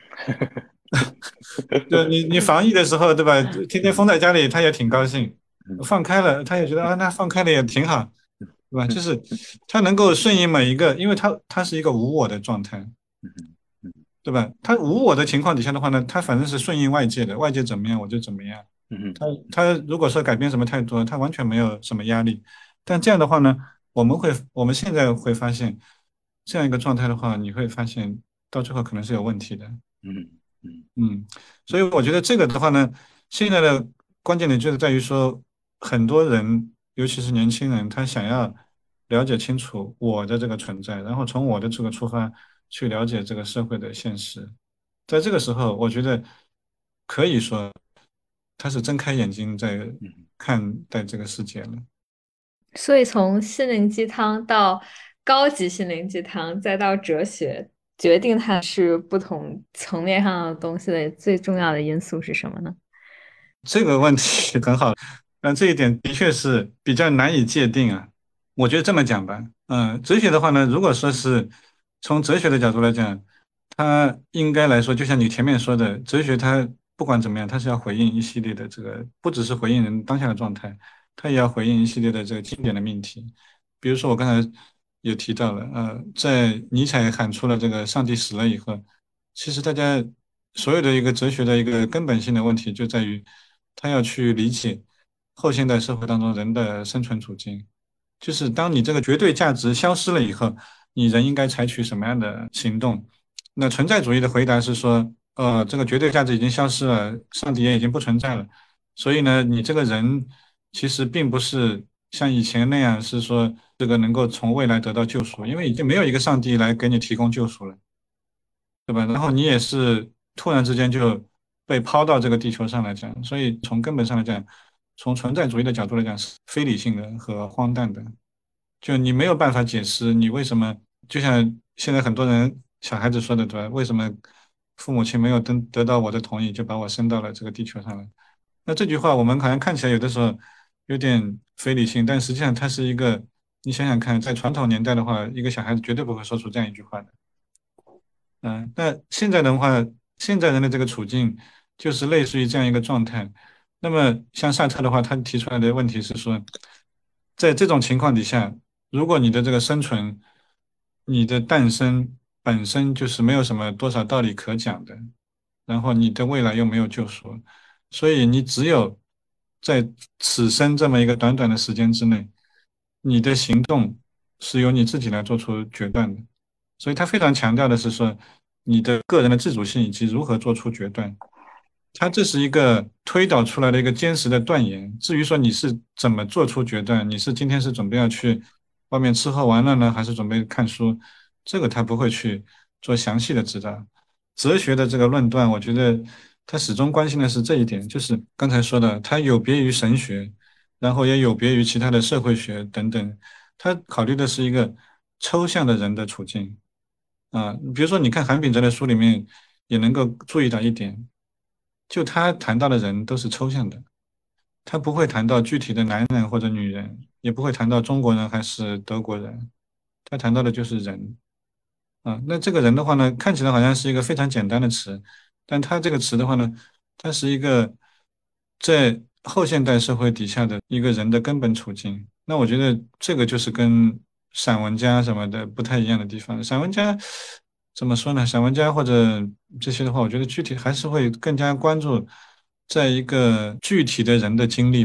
就你你防疫的时候，对吧？天天封在家里，他也挺高兴；放开了，他也觉得啊，那放开了也挺好，对吧？就是他能够顺应每一个，因为他他是一个无我的状态，对吧？他无我的情况底下的话呢，他反正是顺应外界的，外界怎么样我就怎么样。 嗯他他如果说改变什么态度，他完全没有什么压力。但这样的话呢，我们会我们现在会发现，这样一个状态的话，你会发现到最后可能是有问题的。 嗯嗯嗯，所以我觉得这个的话呢，现在的关键点就是在于说，很多人，尤其是年轻人，他想要了解清楚我的这个存在，然后从我的这个出发去了解这个社会的现实。在这个时候，我觉得可以说他是睁开眼睛在嗯看待这个世界了。 所以从心灵鸡汤到高级心灵鸡汤，再到哲学，决定它是不同层面上的东西的最重要的因素是什么呢？ 这个问题很好，但这一点的确是比较难以界定啊。我觉得这么讲吧，嗯，哲学的话呢，如果说是从哲学的角度来讲，它应该来说，就像你前面说的，哲学它不管怎么样，它是要回应一系列的这个，不只是回应人当下的状态，它也要回应一系列的这个经典的命题。比如说我刚才也提到了，呃，在尼采喊出了这个“上帝死了”以后，其实大家所有的一个哲学的一个根本性的问题就在于，他要去理解后现代社会当中人的生存处境，就是当你这个绝对价值消失了以后，你人应该采取什么样的行动？那存在主义的回答是说，呃，这个绝对价值已经消失了，上帝也已经不存在了，所以呢，你这个人其实并不是像以前那样，是说这个能够从未来得到救赎，因为已经没有一个上帝来给你提供救赎了。对吧？然后你也是突然之间就被抛到这个地球上来讲，所以从根本上来讲，从存在主义的角度来讲是非理性的和荒诞的。就你没有办法解释你为什么，就像现在很多人小孩子说的，对吧？为什么父母亲没有得得到我的同意就把我生到了这个地球上来？那这句话我们好像看起来有的时候有点非理性，但实际上它是一个，你想想看，在传统年代的话，一个小孩子绝对不会说出这样一句话的。嗯，那现在的话，现在人的这个处境就是类似于这样一个状态。那么像萨特的话，他提出来的问题是说，在这种情况底下，如果你的这个生存，你的诞生本身就是没有什么多少道理可讲的，然后你的未来又没有救赎，所以你只有在此生这么一个短短的时间之内，你的行动是由你自己来做出决断的。所以他非常强调的是说，你的个人的自主性以及如何做出决断。他这是一个推导出来的一个坚实的断言。至于说你是怎么做出决断，你是今天是准备要去外面吃喝玩乐呢，还是准备看书，这个他不会去做详细的指导。哲学的这个论断，我觉得他始终关心的是这一点，就是刚才说的，它有别于神学，然后也有别于其他的社会学等等，他考虑的是一个抽象的人的处境。啊，比如说，你看韩炳哲的书里面也能够注意到一点，就他谈到的人都是抽象的，他不会谈到具体的男人或者女人，也不会谈到中国人还是德国人，他谈到的就是人。啊，那这个人的话呢，看起来好像是一个非常简单的词，但他这个词的话呢，它是一个在后现代社会底下的一个人的根本处境。那我觉得这个就是跟散文家什么的不太一样的地方。散文家怎么说呢？散文家或者这些的话，我觉得具体还是会更加关注在一个具体的人的经历吧。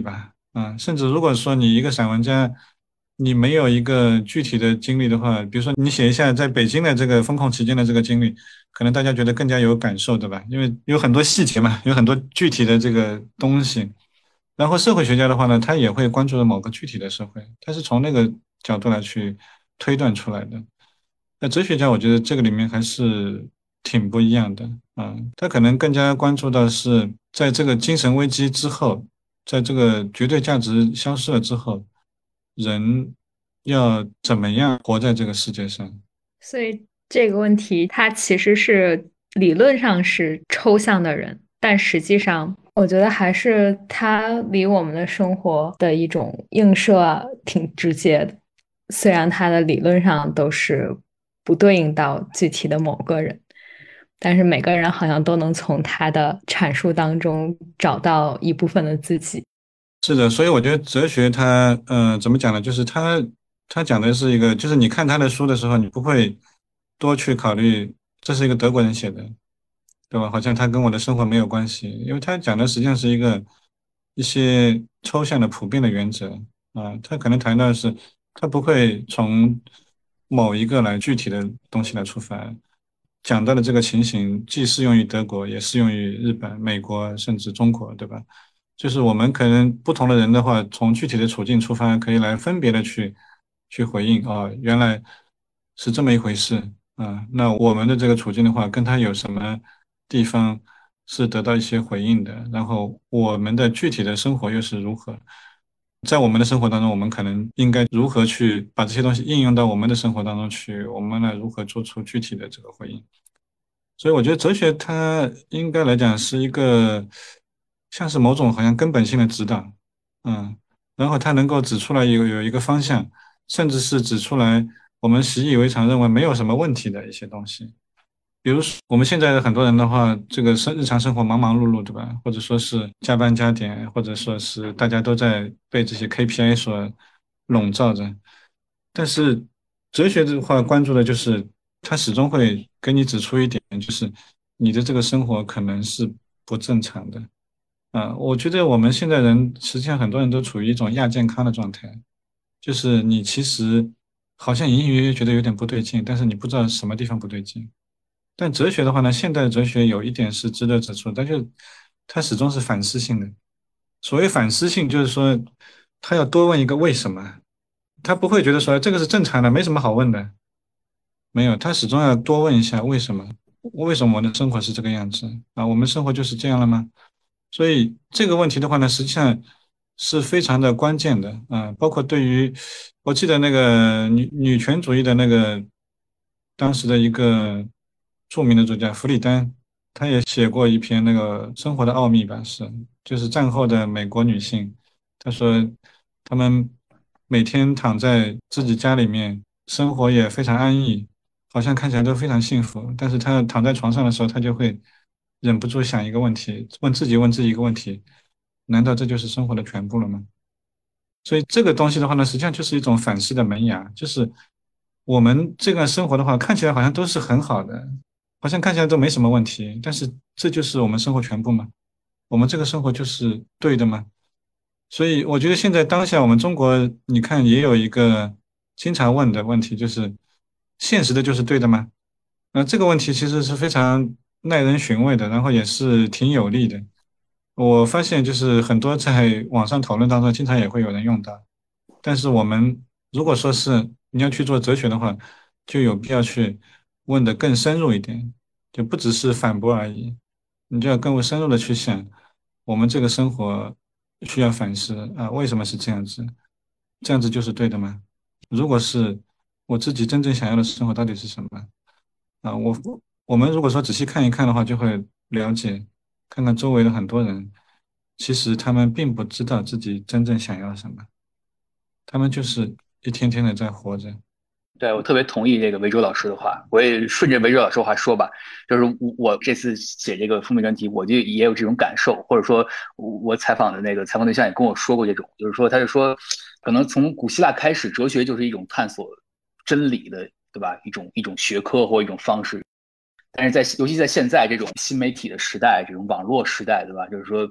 嗯，甚至如果说你一个散文家，你没有一个具体的经历的话，比如说你写一下在北京的这个封控期间的这个经历，可能大家觉得更加有感受，对吧？因为有很多细节嘛，有很多具体的这个东西。然后社会学家的话呢，他也会关注某个具体的社会，他是从那个角度来去推断出来的。那哲学家，我觉得这个里面还是挺不一样的啊，他可能更加关注到是在这个精神危机之后，在这个绝对价值消失了之后，人要怎么样活在这个世界上？ 所以这个问题，它其实是理论上是抽象的人，但实际上，我觉得还是它离我们的生活的一种映射挺直接的。虽然它的理论上都是不对应到具体的某个人，但是每个人好像都能从他的阐述当中找到一部分的自己。 是的，所以我觉得哲学它，呃，怎么讲呢？就是它，它讲的是一个，就是你看他的书的时候，你不会多去考虑这是一个德国人写的，对吧？好像他跟我的生活没有关系，因为他讲的实际上是一个一些抽象的普遍的原则啊，他可能谈到的是，他不会从某一个来具体的东西来出发，讲到的这个情形既适用于德国，也适用于日本、美国，甚至中国，对吧？就是我们可能不同的人的话，从具体的处境出发，可以来分别的去去回应啊，原来是这么一回事啊。那我们的这个处境的话，跟他有什么地方是得到一些回应的？然后我们的具体的生活又是如何？在我们的生活当中，我们可能应该如何去把这些东西应用到我们的生活当中去？我们来如何做出具体的这个回应？所以我觉得哲学它应该来讲是一个像是某种好像根本性的指导，嗯，然后它能够指出来有有一个方向，甚至是指出来我们习以为常认为没有什么问题的一些东西。比如说我们现在很多人的话，这个生日常生活忙忙碌碌，对吧？或者说是加班加点，或者说是大家都在被这些 K P I 所笼罩着。但是哲学的话，关注的就是它始终会给你指出一点，就是你的这个生活可能是不正常的。啊，我觉得我们现在人实际上很多人都处于一种亚健康的状态，就是你其实好像隐隐约约觉得有点不对劲，但是你不知道什么地方不对劲。但哲学的话呢，现代哲学有一点是值得指出，但就它始终是反思性的。所谓反思性，就是说他要多问一个为什么，他不会觉得说这个是正常的，没什么好问的，没有，他始终要多问一下为什么，为什么我的生活是这个样子啊？我们生活就是这样了吗？所以这个问题的话呢，实际上是非常的关键的啊，包括对于我记得那个女女权主义的那个当时的一个著名的作家弗里丹，他也写过一篇那个《生活的奥秘》吧，是就是战后的美国女性，她说她们每天躺在自己家里面，生活也非常安逸，好像看起来都非常幸福，但是她躺在床上的时候，她就会忍不住想一个问题，问自己问自己一个问题：难道这就是生活的全部了吗？所以这个东西的话呢，实际上就是一种反思的萌芽，就是我们这个生活的话，看起来好像都是很好的，好像看起来都没什么问题，但是这就是我们生活全部吗？我们这个生活就是对的吗？所以我觉得现在当下我们中国，你看也有一个经常问的问题，就是现实的就是对的吗？那这个问题其实是非常耐人寻味的，然后也是挺有利的。我发现就是很多在网上讨论当中，经常也会有人用到。但是我们如果说是你要去做哲学的话，就有必要去问的更深入一点，就不只是反驳而已，你就要更为深入的去想，我们这个生活需要反思啊，为什么是这样子？这样子就是对的吗？如果是我自己真正想要的生活到底是什么？啊，我我们如果说仔细看一看的话，就会了解，看看周围的很多人，其实他们并不知道自己真正想要什么，他们就是一天天的在活着。 对，我特别同意这个维洲老师的话，我也顺着维洲老师的话说吧，就是我我这次写这个封面专题，我就也有这种感受，或者说我我采访的那个采访对象也跟我说过这种，就是说他就说，可能从古希腊开始，哲学就是一种探索真理的，对吧？一种一种学科或一种方式，但是在尤其在现在这种新媒体的时代，这种网络时代，对吧？就是说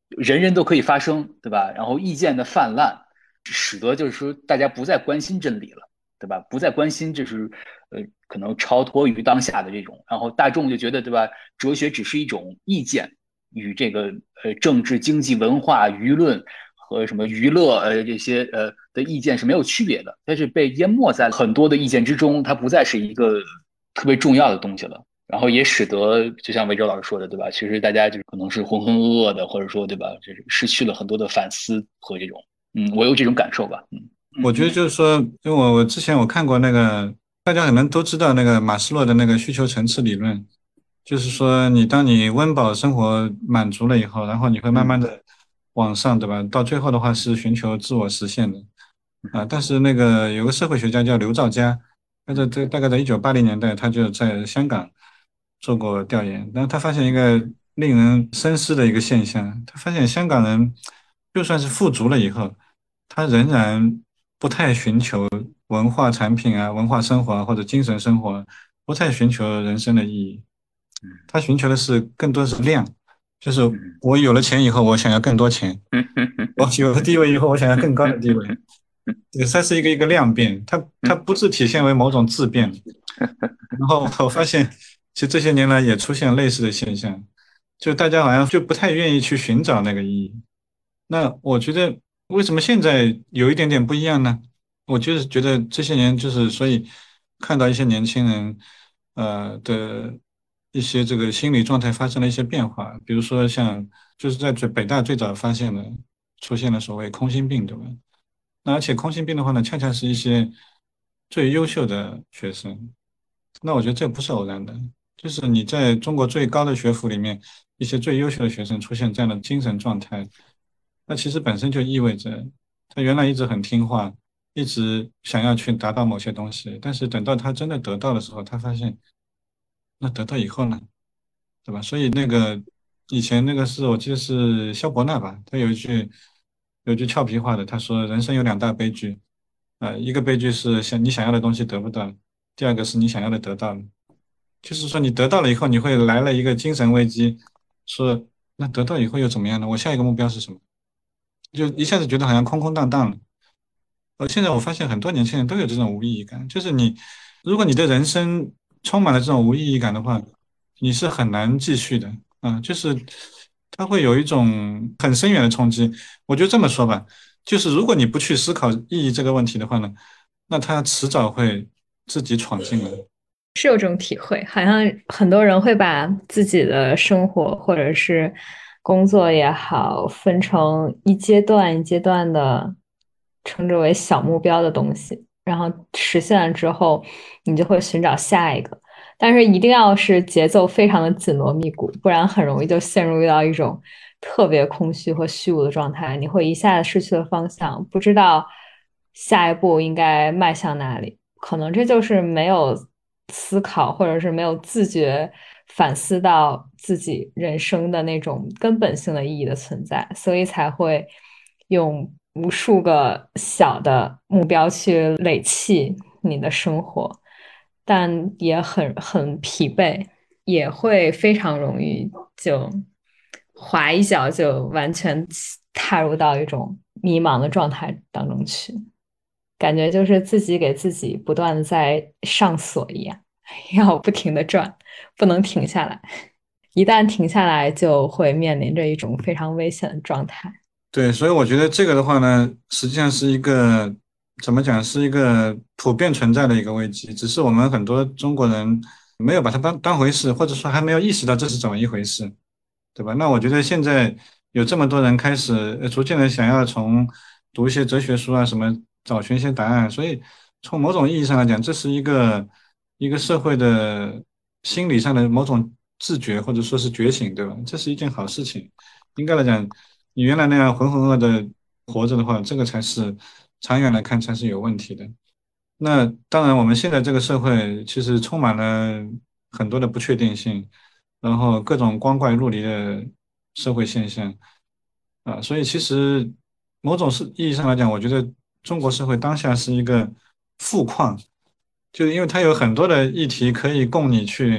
人人都可以发声，对吧？然后意见的泛滥，使得就是说大家不再关心真理了，对吧？不再关心就是呃可能超脱于当下的这种，然后大众就觉得对吧？哲学只是一种意见，与这个呃政治、经济、文化、舆论和什么娱乐呃这些呃的意见是没有区别的，它是被淹没在很多的意见之中，它不再是一个特别重要的东西了。然后也使得，就像维洲老师说的，对吧？其实大家就可能是浑浑噩噩的，或者说，对吧？就是失去了很多的反思和这种，嗯，我有这种感受吧，嗯我觉得就是说，因为我我之前我看过那个，大家可能都知道那个马斯洛的那个需求层次理论，就是说你当你温饱生活满足了以后，然后你会慢慢嗯的往上，对吧？到最后的话是寻求自我实现的啊。 嗯但是那个有个社会学家叫刘兆佳，他在嗯这大概在一九八零年代，他就在香港做过调研，然后他发现一个令人深思的一个现象，他发现香港人就算是富足了以后，他仍然不太寻求文化产品啊、文化生活啊或者精神生活，不太寻求人生的意义。他寻求的是更多是量，就是嗯我有了钱以后，我想要更多钱； 嗯嗯嗯我有了地位以后，我想要更高的地位。 嗯对，它是一个一个量变，它它嗯不是体现为某种质变。然后我发现，其实这些年来也出现类似的现象，就大家好像就不太愿意去寻找那个意义。那我觉得为什么现在有一点点不一样呢？我就是觉得这些年就是所以看到一些年轻人呃的一些这个心理状态发生了一些变化，比如说像就是在最北大最早发现的出现了所谓空心病，对吧？那而且空心病的话呢，恰恰是一些最优秀的学生。那我觉得这不是偶然的，就是你在中国最高的学府里面，一些最优秀的学生出现这样的精神状态，那其实本身就意味着他原来一直很听话，一直想要去达到某些东西，但是等到他真的得到的时候，他发现，那得到以后呢，对吧？所以那个以前那个是我记得是萧伯纳吧，他有一句有一句俏皮话的，他说人生有两大悲剧，呃，一个悲剧是想你想要的东西得不到，第二个是你想要的得到了。就是说你得到了以后，你会来了一个精神危机，说那得到以后又怎么样呢？我下一个目标是什么？就一下子觉得好像空空荡荡了。呃，现在我发现很多年轻人都有这种无意义感，就是你，如果你的人生充满了这种无意义感的话，你是很难继续的啊，就是它会有一种很深远的冲击。我就这么说吧，就是如果你不去思考意义这个问题的话呢，那它迟早会自己闯进来。 是有这种体会，好像很多人会把自己的生活或者是工作也好，分成一阶段一阶段的，称之为小目标的东西，然后实现了之后，你就会寻找下一个。但是一定要是节奏非常的紧锣密鼓，不然很容易就陷入到一种特别空虚和虚无的状态，你会一下子失去了方向，不知道下一步应该迈向哪里。可能这就是没有思考，或者是没有自觉反思到自己人生的那种根本性的意义的存在，所以才会用无数个小的目标去累砌你的生活，但也很很疲惫，也会非常容易就滑一脚就完全踏入到一种迷茫的状态当中去。感觉就是自己给自己不断的在上锁一样，要不停的转，不能停下来。一旦停下来，就会面临着一种非常危险的状态。 对，所以我觉得这个的话呢，实际上是一个怎么讲，是一个普遍存在的一个危机，只是我们很多中国人没有把它当当回事，或者说还没有意识到这是怎么一回事，对吧？那我觉得现在有这么多人开始呃逐渐的想要从读一些哲学书啊什么找寻一些答案，所以从某种意义上来讲，这是一个一个社会的心理上的某种自觉或者说是觉醒，对吧？这是一件好事情。应该来讲，你原来那样浑浑噩噩的活着的话，这个才是长远来看才是有问题的。那当然，我们现在这个社会其实充满了很多的不确定性，然后各种光怪陆离的社会现象啊，所以其实某种是意义上来讲，我觉得中国社会当下是一个富矿，就是因为它有很多的议题可以供你去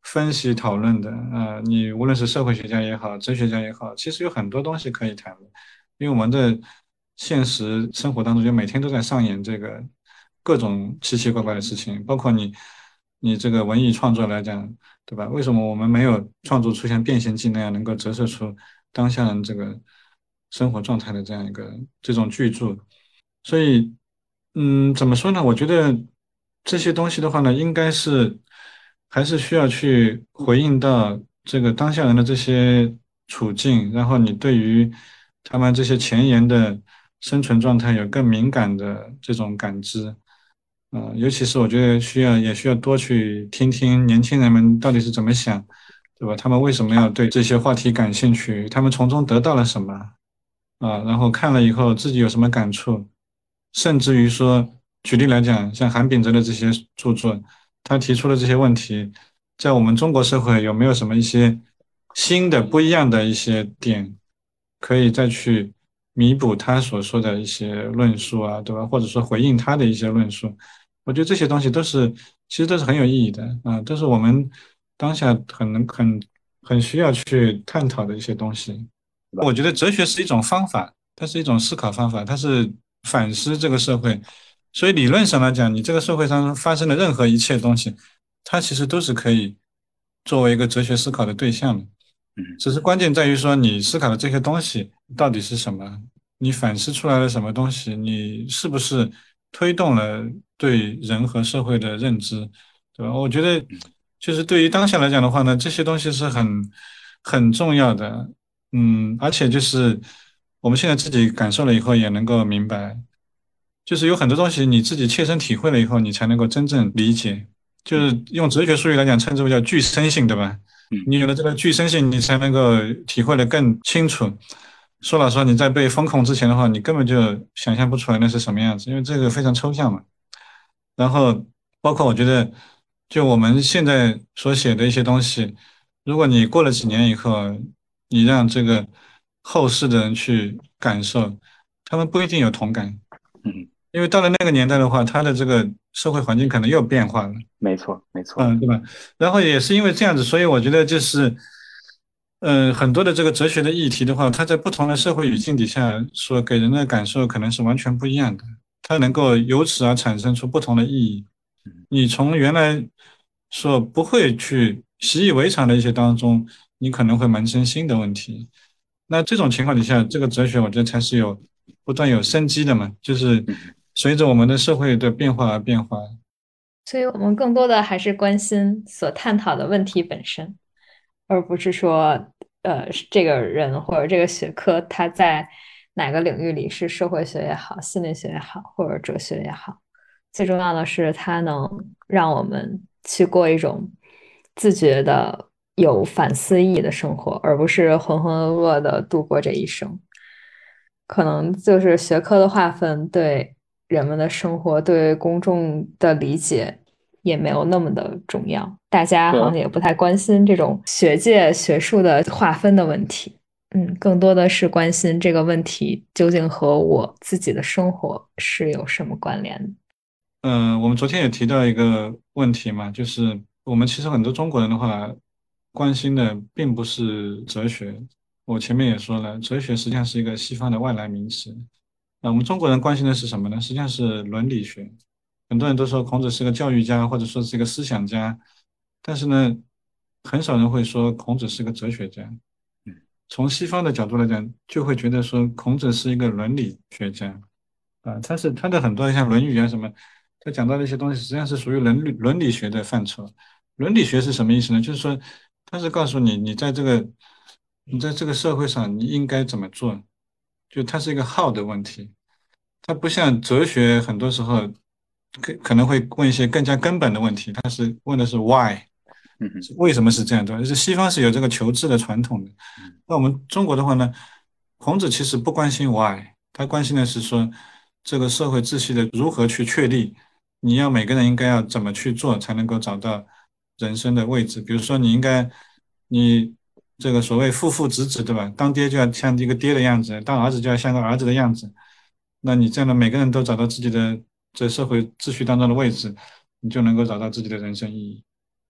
分析讨论的。呃，你无论是社会学家也好，哲学家也好，其实有很多东西可以谈的。因为我们的现实生活当中就每天都在上演这个各种奇奇怪怪的事情，包括你你这个文艺创作来讲，对吧？为什么我们没有创作出像《变形记》那样能够折射出当下人这个生活状态的这样一个这种巨著？所以，嗯，怎么说呢？我觉得这些东西的话呢，应该是还是需要去回应到这个当下人的这些处境，然后你对于他们这些前沿的生存状态有更敏感的这种感知。呃，尤其是我觉得需要也需要多去听听年轻人们到底是怎么想，对吧？他们为什么要对这些话题感兴趣？他们从中得到了什么？啊，然后看了以后自己有什么感触？甚至于说，举例来讲，像韩炳哲的这些著作，他提出的这些问题，在我们中国社会有没有什么一些新的、不一样的一些点，可以再去弥补他所说的一些论述啊，对吧？或者说回应他的一些论述，我觉得这些东西都是其实都是很有意义的啊，都是我们当下很能很很需要去探讨的一些东西。我觉得哲学是一种方法，它是一种思考方法，它是反思这个社会。所以理论上来讲，你这个社会上发生的任何一切东西，它其实都是可以作为一个哲学思考的对象的。 嗯只是关键在于说，你思考的这些东西到底是什么？你反思出来了什么东西？你是不是推动了对人和社会的认知？对吧？我觉得， 嗯， 就是对于当下来讲的话呢，这些东西是很很重要的。嗯，而且就是我们现在自己感受了以后，也能够明白，就是有很多东西你自己切身体会了以后，你才能够真正理解。就是用哲学术语来讲，称之为叫具身性，对吧？ 嗯， 你有了这个具身性，你才能够体会得更清楚。说老实话，你在被风控之前的话，你根本就想象不出来那是什么样子，因为这个非常抽象嘛。然后包括我觉得，就我们现在所写的一些东西，如果你过了几年以后，你让这个后世的人去感受，他们不一定有同感， 嗯， 因为到了那个年代的话，他的这个社会环境可能又变化了。 没错，没错。 嗯，对吧？然后也是因为这样子，所以我觉得就是，嗯，很多的这个哲学的议题的话，它在不同的社会语境底下所给人的感受可能是完全不一样的，它能够由此而产生出不同的意义。 嗯， 你从原来所不会去习以为常的一些当中，你可能会萌生新的问题。那这种情况底下，这个哲学我觉得才是有不断有生机的嘛，就是嗯， 随着我们的社会的变化而变化。 所以我们更多的还是关心所探讨的问题本身，而不是说，呃，这个人或者这个学科他在哪个领域里是社会学也好、心理学也好，或者哲学也好，最重要的是它能让我们去过一种自觉的、有反思意义的生活，而不是浑浑噩噩的度过这一生。可能就是学科的划分对人们的生活、对公众的理解也没有那么的重要，大家好像对， 也不太关心这种学界学术的划分的问题。嗯，更多的是关心这个问题究竟和我自己的生活是有什么关联的。 嗯，我们昨天也提到一个问题嘛，就是我们其实很多中国人的话，关心的并不是哲学。我前面也说了，哲学实际上是一个西方的外来名词。那我们中国人关心的是什么呢？实际上是伦理学。很多人都说孔子是个教育家，或者说是一个思想家，但是呢，很少人会说孔子是个哲学家。 嗯， 从西方的角度来讲，就会觉得说孔子是一个伦理学家。啊，他是他的很多像《论语》啊什么，他讲到的一些东西，实际上是属于伦理伦理学的范畴。伦理学是什么意思呢？就是说，他是告诉你，你在这个你在这个社会上你应该怎么做，就它是一个 how 的问题。它不像哲学，很多时候可可能会问一些更加根本的问题，它是问的是 why， 嗯， 是为什么是这样的？就是西方是有这个求知的传统的。 嗯， 那我们中国的话呢，孔子其实不关心 why，他关心的是说这个社会秩序的如何去确立，你要每个人应该要怎么去做才能够找到人生的位置。比如说，你应该你这个所谓父父子子，对吧？当爹就要像一个爹的样子，当儿子就要像个儿子的样子。那你这样的每个人都找到自己的在社会秩序当中的位置，你就能够找到自己的人生意义。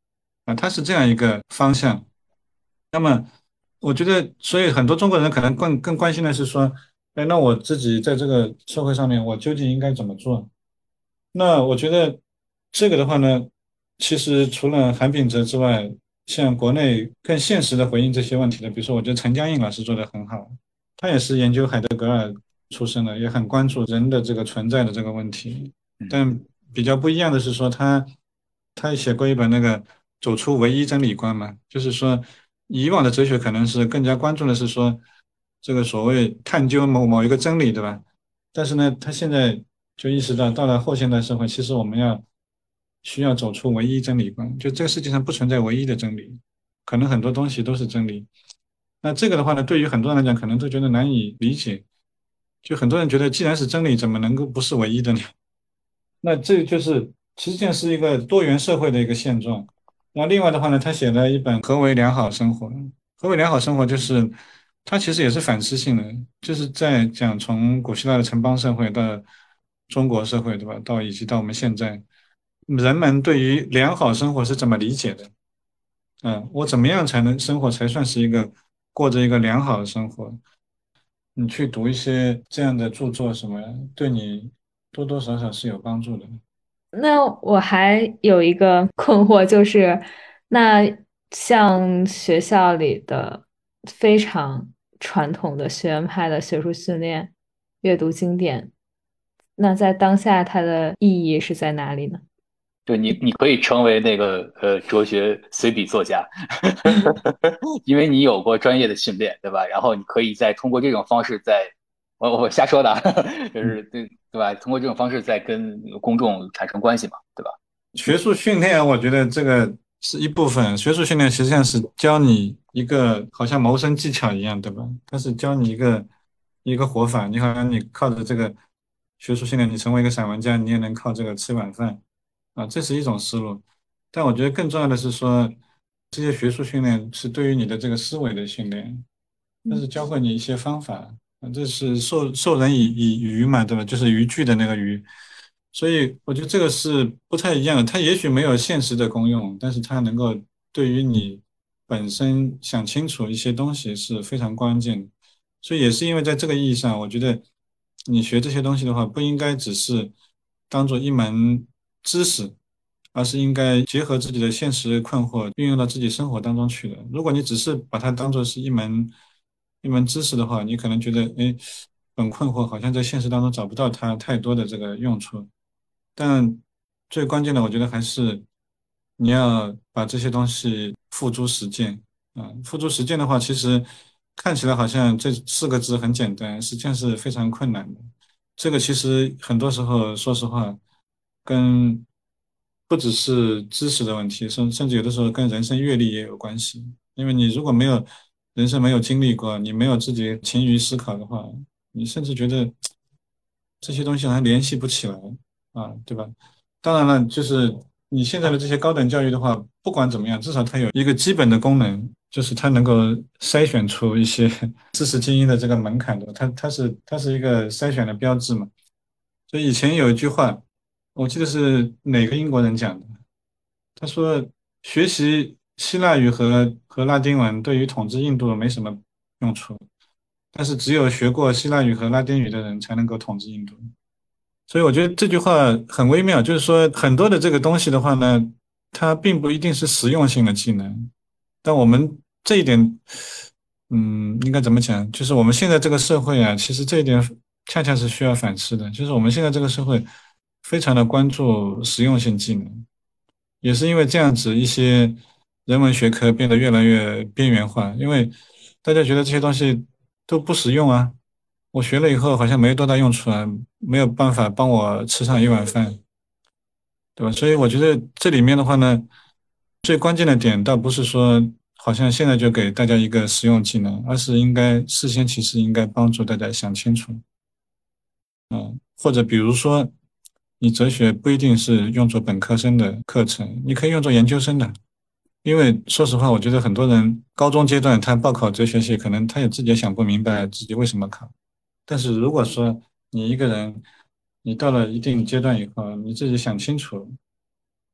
啊，它是这样一个方向。那么我觉得，所以很多中国人可能更更关心的是说，哎，那我自己在这个社会上面，我究竟应该怎么做？那我觉得这个的话呢，其实除了韩炳哲之外，像国内更现实的回应这些问题的，比如说我觉得陈嘉映老师做的很好，他也是研究海德格尔出身的，也很关注人的这个存在的这个问题。但比较不一样的是说他，他写过一本那个走出唯一真理观嘛，就是说以往的哲学可能是更加关注的是说这个所谓探究某某一个真理，对吧？但是呢，他现在就意识到，到了后现代社会，其实我们要需要走出唯一真理观，就这个世界上不存在唯一的真理，可能很多东西都是真理。那这个的话呢，对于很多人来讲，可能都觉得难以理解。就很多人觉得，既然是真理，怎么能够不是唯一的呢？那这就是实际上是一个多元社会的一个现状。那另外的话呢，他写了一本《何为良好生活》。何为良好生活就是他其实也是反思性的，就是在讲从古希腊的城邦社会到中国社会，对吧？到以及到我们现在，人们对于良好生活是怎么理解的？嗯，我怎么样才能生活才算是一个过着一个良好的生活？你去读一些这样的著作什么，对你多多少少是有帮助的。 那我还有一个困惑，就是那像学校里的非常传统的学院派的学术训练、阅读经典，那在当下它的意义是在哪里呢？ 就你你可以成为那个呃哲学随笔作家，因为你有过专业的训练，对吧？然后你可以再通过这种方式再，我我瞎说的啊，就是对对吧？通过这种方式再跟公众产生关系嘛，对吧？ 学术训练，我觉得这个是一部分。学术训练实际上是教你一个好像谋生技巧一样，对吧？它是教你一个一个活法。你好像你靠着这个学术训练，你成为一个散文家，你也能靠这个吃晚饭啊，这是一种思路。但我觉得更重要的是说，这些学术训练是对于你的这个思维的训练，它是教会你一些方法。啊，这是授授人以以渔嘛，对吧？就是渔具的那个渔。所以我觉得这个是不太一样的，它也许没有现实的功用，但是它能够对于你本身想清楚一些东西是非常关键的。所以也是因为在这个意义上，我觉得你学这些东西的话，不应该只是当做一门知识，而是应该结合自己的现实困惑，运用到自己生活当中去的。如果你只是把它当做是一门一门知识的话，你可能觉得，哎，很困惑，好像在现实当中找不到它太多的这个用处。但最关键的，我觉得还是你要把这些东西付诸实践啊。付诸实践的话，其实看起来好像这四个字很简单，实际上是非常困难的。这个其实很多时候，说实话，跟不只是知识的问题，甚甚至有的时候跟人生阅历也有关系。因为你如果没有人生没有经历过，你没有自己勤于思考的话，你甚至觉得这些东西好像联系不起来啊，对吧？当然了，就是你现在的这些高等教育的话，不管怎么样，至少它有一个基本的功能，就是它能够筛选出一些知识精英的这个门槛的，它它是它是一个筛选的标志嘛。所以以前有一句话，我记得是哪个英国人讲的，他说学习希腊语和和拉丁文对于统治印度没什么用处，但是只有学过希腊语和拉丁语的人才能够统治印度。所以我觉得这句话很微妙，就是说很多的这个东西的话呢，它并不一定是实用性的技能，但我们这一点，嗯，应该怎么讲？就是我们现在这个社会啊，其实这一点恰恰是需要反思的，就是我们现在这个社会非常的关注实用性技能，也是因为这样子一些人文学科变得越来越边缘化，因为大家觉得这些东西都不实用啊。我学了以后好像没多大用处啊，没有办法帮我吃上一碗饭，对吧？所以我觉得这里面的话呢，最关键的点倒不是说好像现在就给大家一个实用技能，而是应该事先其实应该帮助大家想清楚，嗯，或者比如说你哲学不一定是用作本科生的课程，你可以用作研究生的，因为说实话，我觉得很多人高中阶段他报考哲学系，可能他也自己也想不明白自己为什么考。但是如果说你一个人，你到了一定阶段以后，你自己想清楚，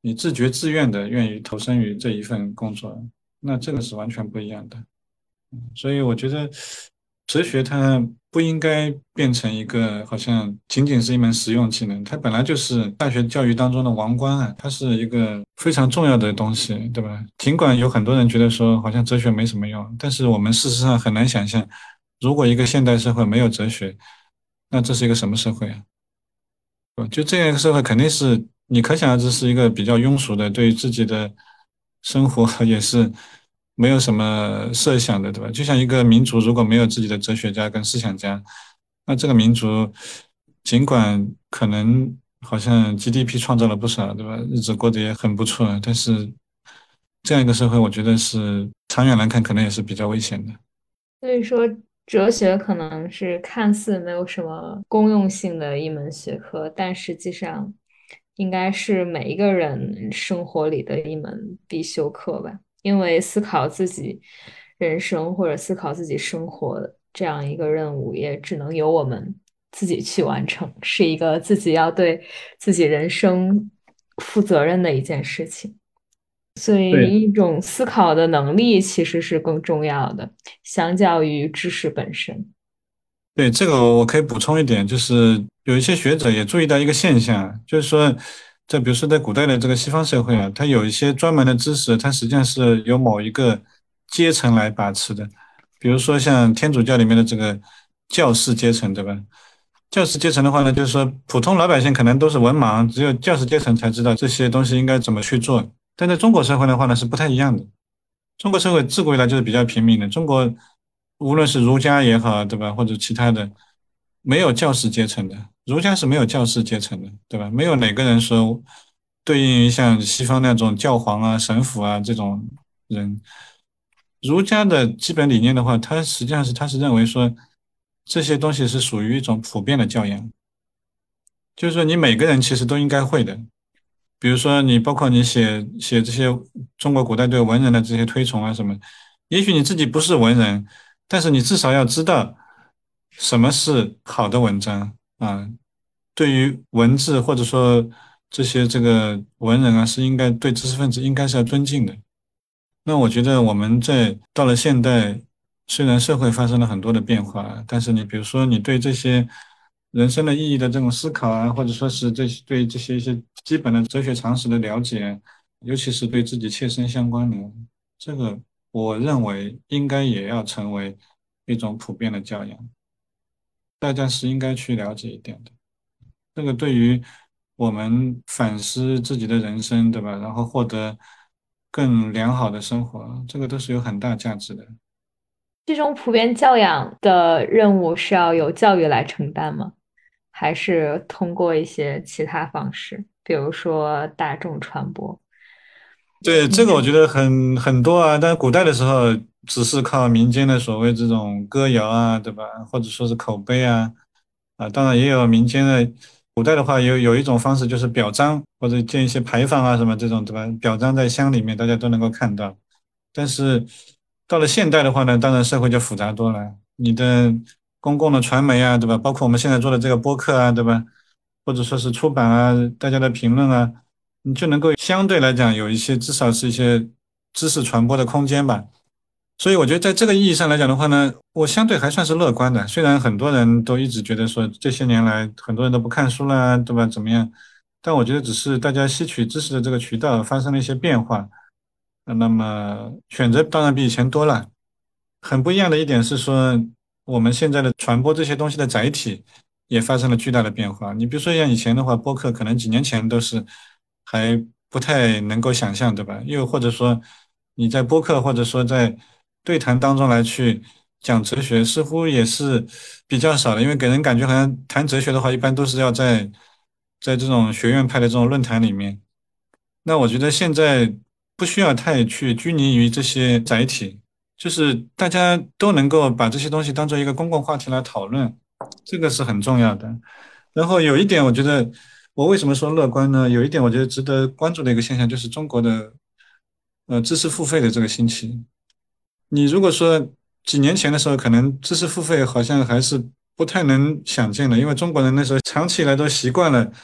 你自觉自愿的愿意投身于这一份工作，那这个是完全不一样的。所以我觉得哲学它不应该变成一个好像仅仅是一门实用技能，它本来就是大学教育当中的王冠啊，它是一个非常重要的东西，对吧？尽管有很多人觉得说好像哲学没什么用，但是我们事实上很难想象，如果一个现代社会没有哲学，那这是一个什么社会啊？就这样一个社会，肯定是你可想而知是一个比较庸俗的，对于自己的生活也是没有什么设想的，对吧？就像一个民族如果没有自己的哲学家跟思想家，那这个民族尽管可能好像 G D P 创造了不少，对吧？日子过得也很不错，但是这样一个社会，我觉得是长远来看可能也是比较危险的。 所以说，哲学可能是看似没有什么公用性的一门学科，但实际上应该是每一个人生活里的一门必修课吧。因为思考自己人生或者思考自己生活的这样一个任务，也只能由我们自己去完成，是一个自己要对自己人生负责任的一件事情。所以， 对， 一种思考的能力其实是更重要的，相较于知识本身。 对，这个我我可以补充一点，就是有一些学者也注意到一个现象，就是说，在比如说在古代的这个西方社会啊，它有一些专门的知识，它实际上是由某一个阶层来把持的，比如说像天主教里面的这个教士阶层，对吧？教士阶层的话呢，就是说普通老百姓可能都是文盲，只有教士阶层才知道这些东西应该怎么去做。但在中国社会的话呢，是不太一样的。中国社会自古以来就是比较平民的。中国无论是儒家也好，对吧，或者其他的，没有教士阶层的。儒家是没有教士阶层的，对吧？没有哪个人说对应于像西方那种教皇啊、神父啊这种人。儒家的基本理念的话，它实际上是他是认为说这些东西是属于一种普遍的教养，就是说你每个人其实都应该会的。比如说你包括你写写这些中国古代对文人的这些推崇啊什么，也许你自己不是文人，但是你至少要知道什么是好的文章啊。对于文字或者说这些这个文人啊，是应该对知识分子应该是要尊敬的。那我觉得我们在到了现代，虽然社会发生了很多的变化，但是你比如说你对这些人生的意义的这种思考啊，或者说是这些对这些一些基本的哲学常识的了解，尤其是对自己切身相关的，这个我认为应该也要成为一种普遍的教养，大家是应该去了解一点的。这个对于我们反思自己的人生，对吧？然后获得更良好的生活，这个都是有很大价值的。 这种普遍教养的任务是要由教育来承担吗？还是通过一些其他方式，比如说大众传播？ 对，这个我嗯， 觉得很很多啊，但是古代的时候只是靠民间的所谓这种歌谣啊，对吧？或者说是口碑啊，啊，当然也有民间的。古代的话有有一种方式就是表彰或者建一些牌坊啊什么这种，对吧？表彰在乡里面，大家都能够看到。但是到了现代的话呢，当然社会就复杂多了。你的公共的传媒啊，对吧？包括我们现在做的这个播客啊，对吧？或者说是出版啊，大家的评论啊。你就能够相对来讲有一些至少是一些知识传播的空间吧。所以我觉得在这个意义上来讲的话呢，我相对还算是乐观的。虽然很多人都一直觉得说这些年来很多人都不看书啦，对吧？怎么样？但我觉得只是大家吸取知识的这个渠道发生了一些变化。呃那么选择当然比以前多了。很不一样的一点是说，我们现在的传播这些东西的载体也发生了巨大的变化。你比如说像以前的话，播客可能几年前都是还不太能够想象，对吧？又或者说你在播客或者说在对谈当中来去讲哲学，似乎也是比较少的，因为给人感觉好像谈哲学的话，一般都是要在在这种学院派的这种论坛里面。那我觉得现在不需要太去拘泥于这些载体，就是大家都能够把这些东西当做一个公共话题来讨论，这个是很重要的。然后有一点，我觉得我为什么说乐观呢？有一点我觉得值得关注的一个现象就是中国的呃知识付费的这个兴起。你如果说几年前的时候，可能知识付费好像还是不太能想见的，因为中国人那时候长期以来都习惯了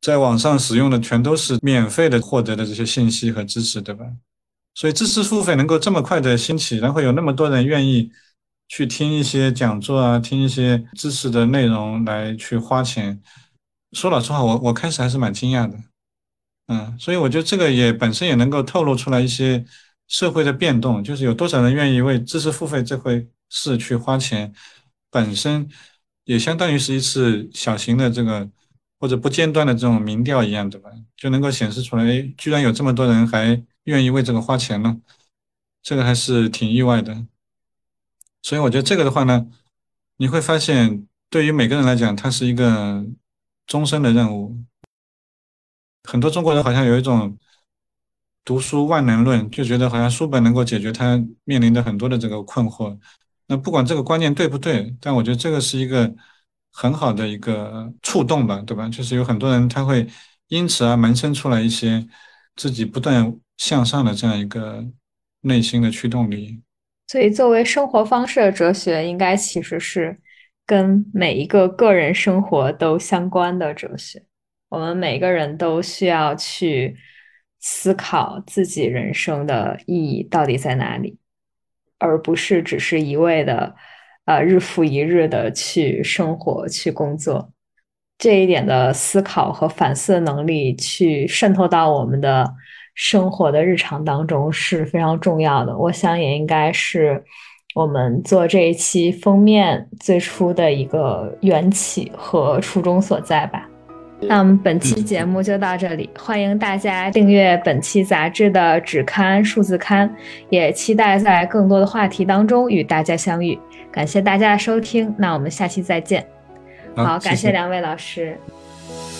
在网上使用的全都是免费的获得的这些信息和知识，对吧？所以知识付费能够这么快的兴起，然后有那么多人愿意去听一些讲座啊，听一些知识的内容来去花钱。说老实话，我我开始还是蛮惊讶的。嗯，所以我觉得这个也本身也能够透露出来一些社会的变动，就是有多少人愿意为知识付费这回事去花钱，本身也相当于是一次小型的这个或者不间断的这种民调一样，对吧？就能够显示出来，哎，居然有这么多人还愿意为这个花钱呢，这个还是挺意外的。所以我觉得这个的话呢，你会发现对于每个人来讲，它是一个终身的任务。很多中国人好像有一种读书万能论，就觉得好像书本能够解决他面临的很多的这个困惑。那不管这个观念对不对，但我觉得这个是一个很好的一个触动吧，对吧？就是有很多人他会因此而萌生出来一些自己不断向上的这样一个内心的驱动力。 所以，作为生活方式的哲学，应该其实是跟每一个个人生活都相关的哲学。我们每个人都需要去思考自己人生的意义到底在哪里，而不是只是一味的，呃，日复一日的去生活、去工作。这一点的思考和反思的能力，去渗透到我们的生活的日常当中是非常重要的。我想也应该是我们做这一期封面最初的一个缘起和初衷所在吧。那我们本期节目就到这里，欢迎大家订阅本期杂志的纸刊、数字刊，也期待在更多的话题当中与大家相遇。感谢大家的收听，那我们下期再见。好，感谢两位老师。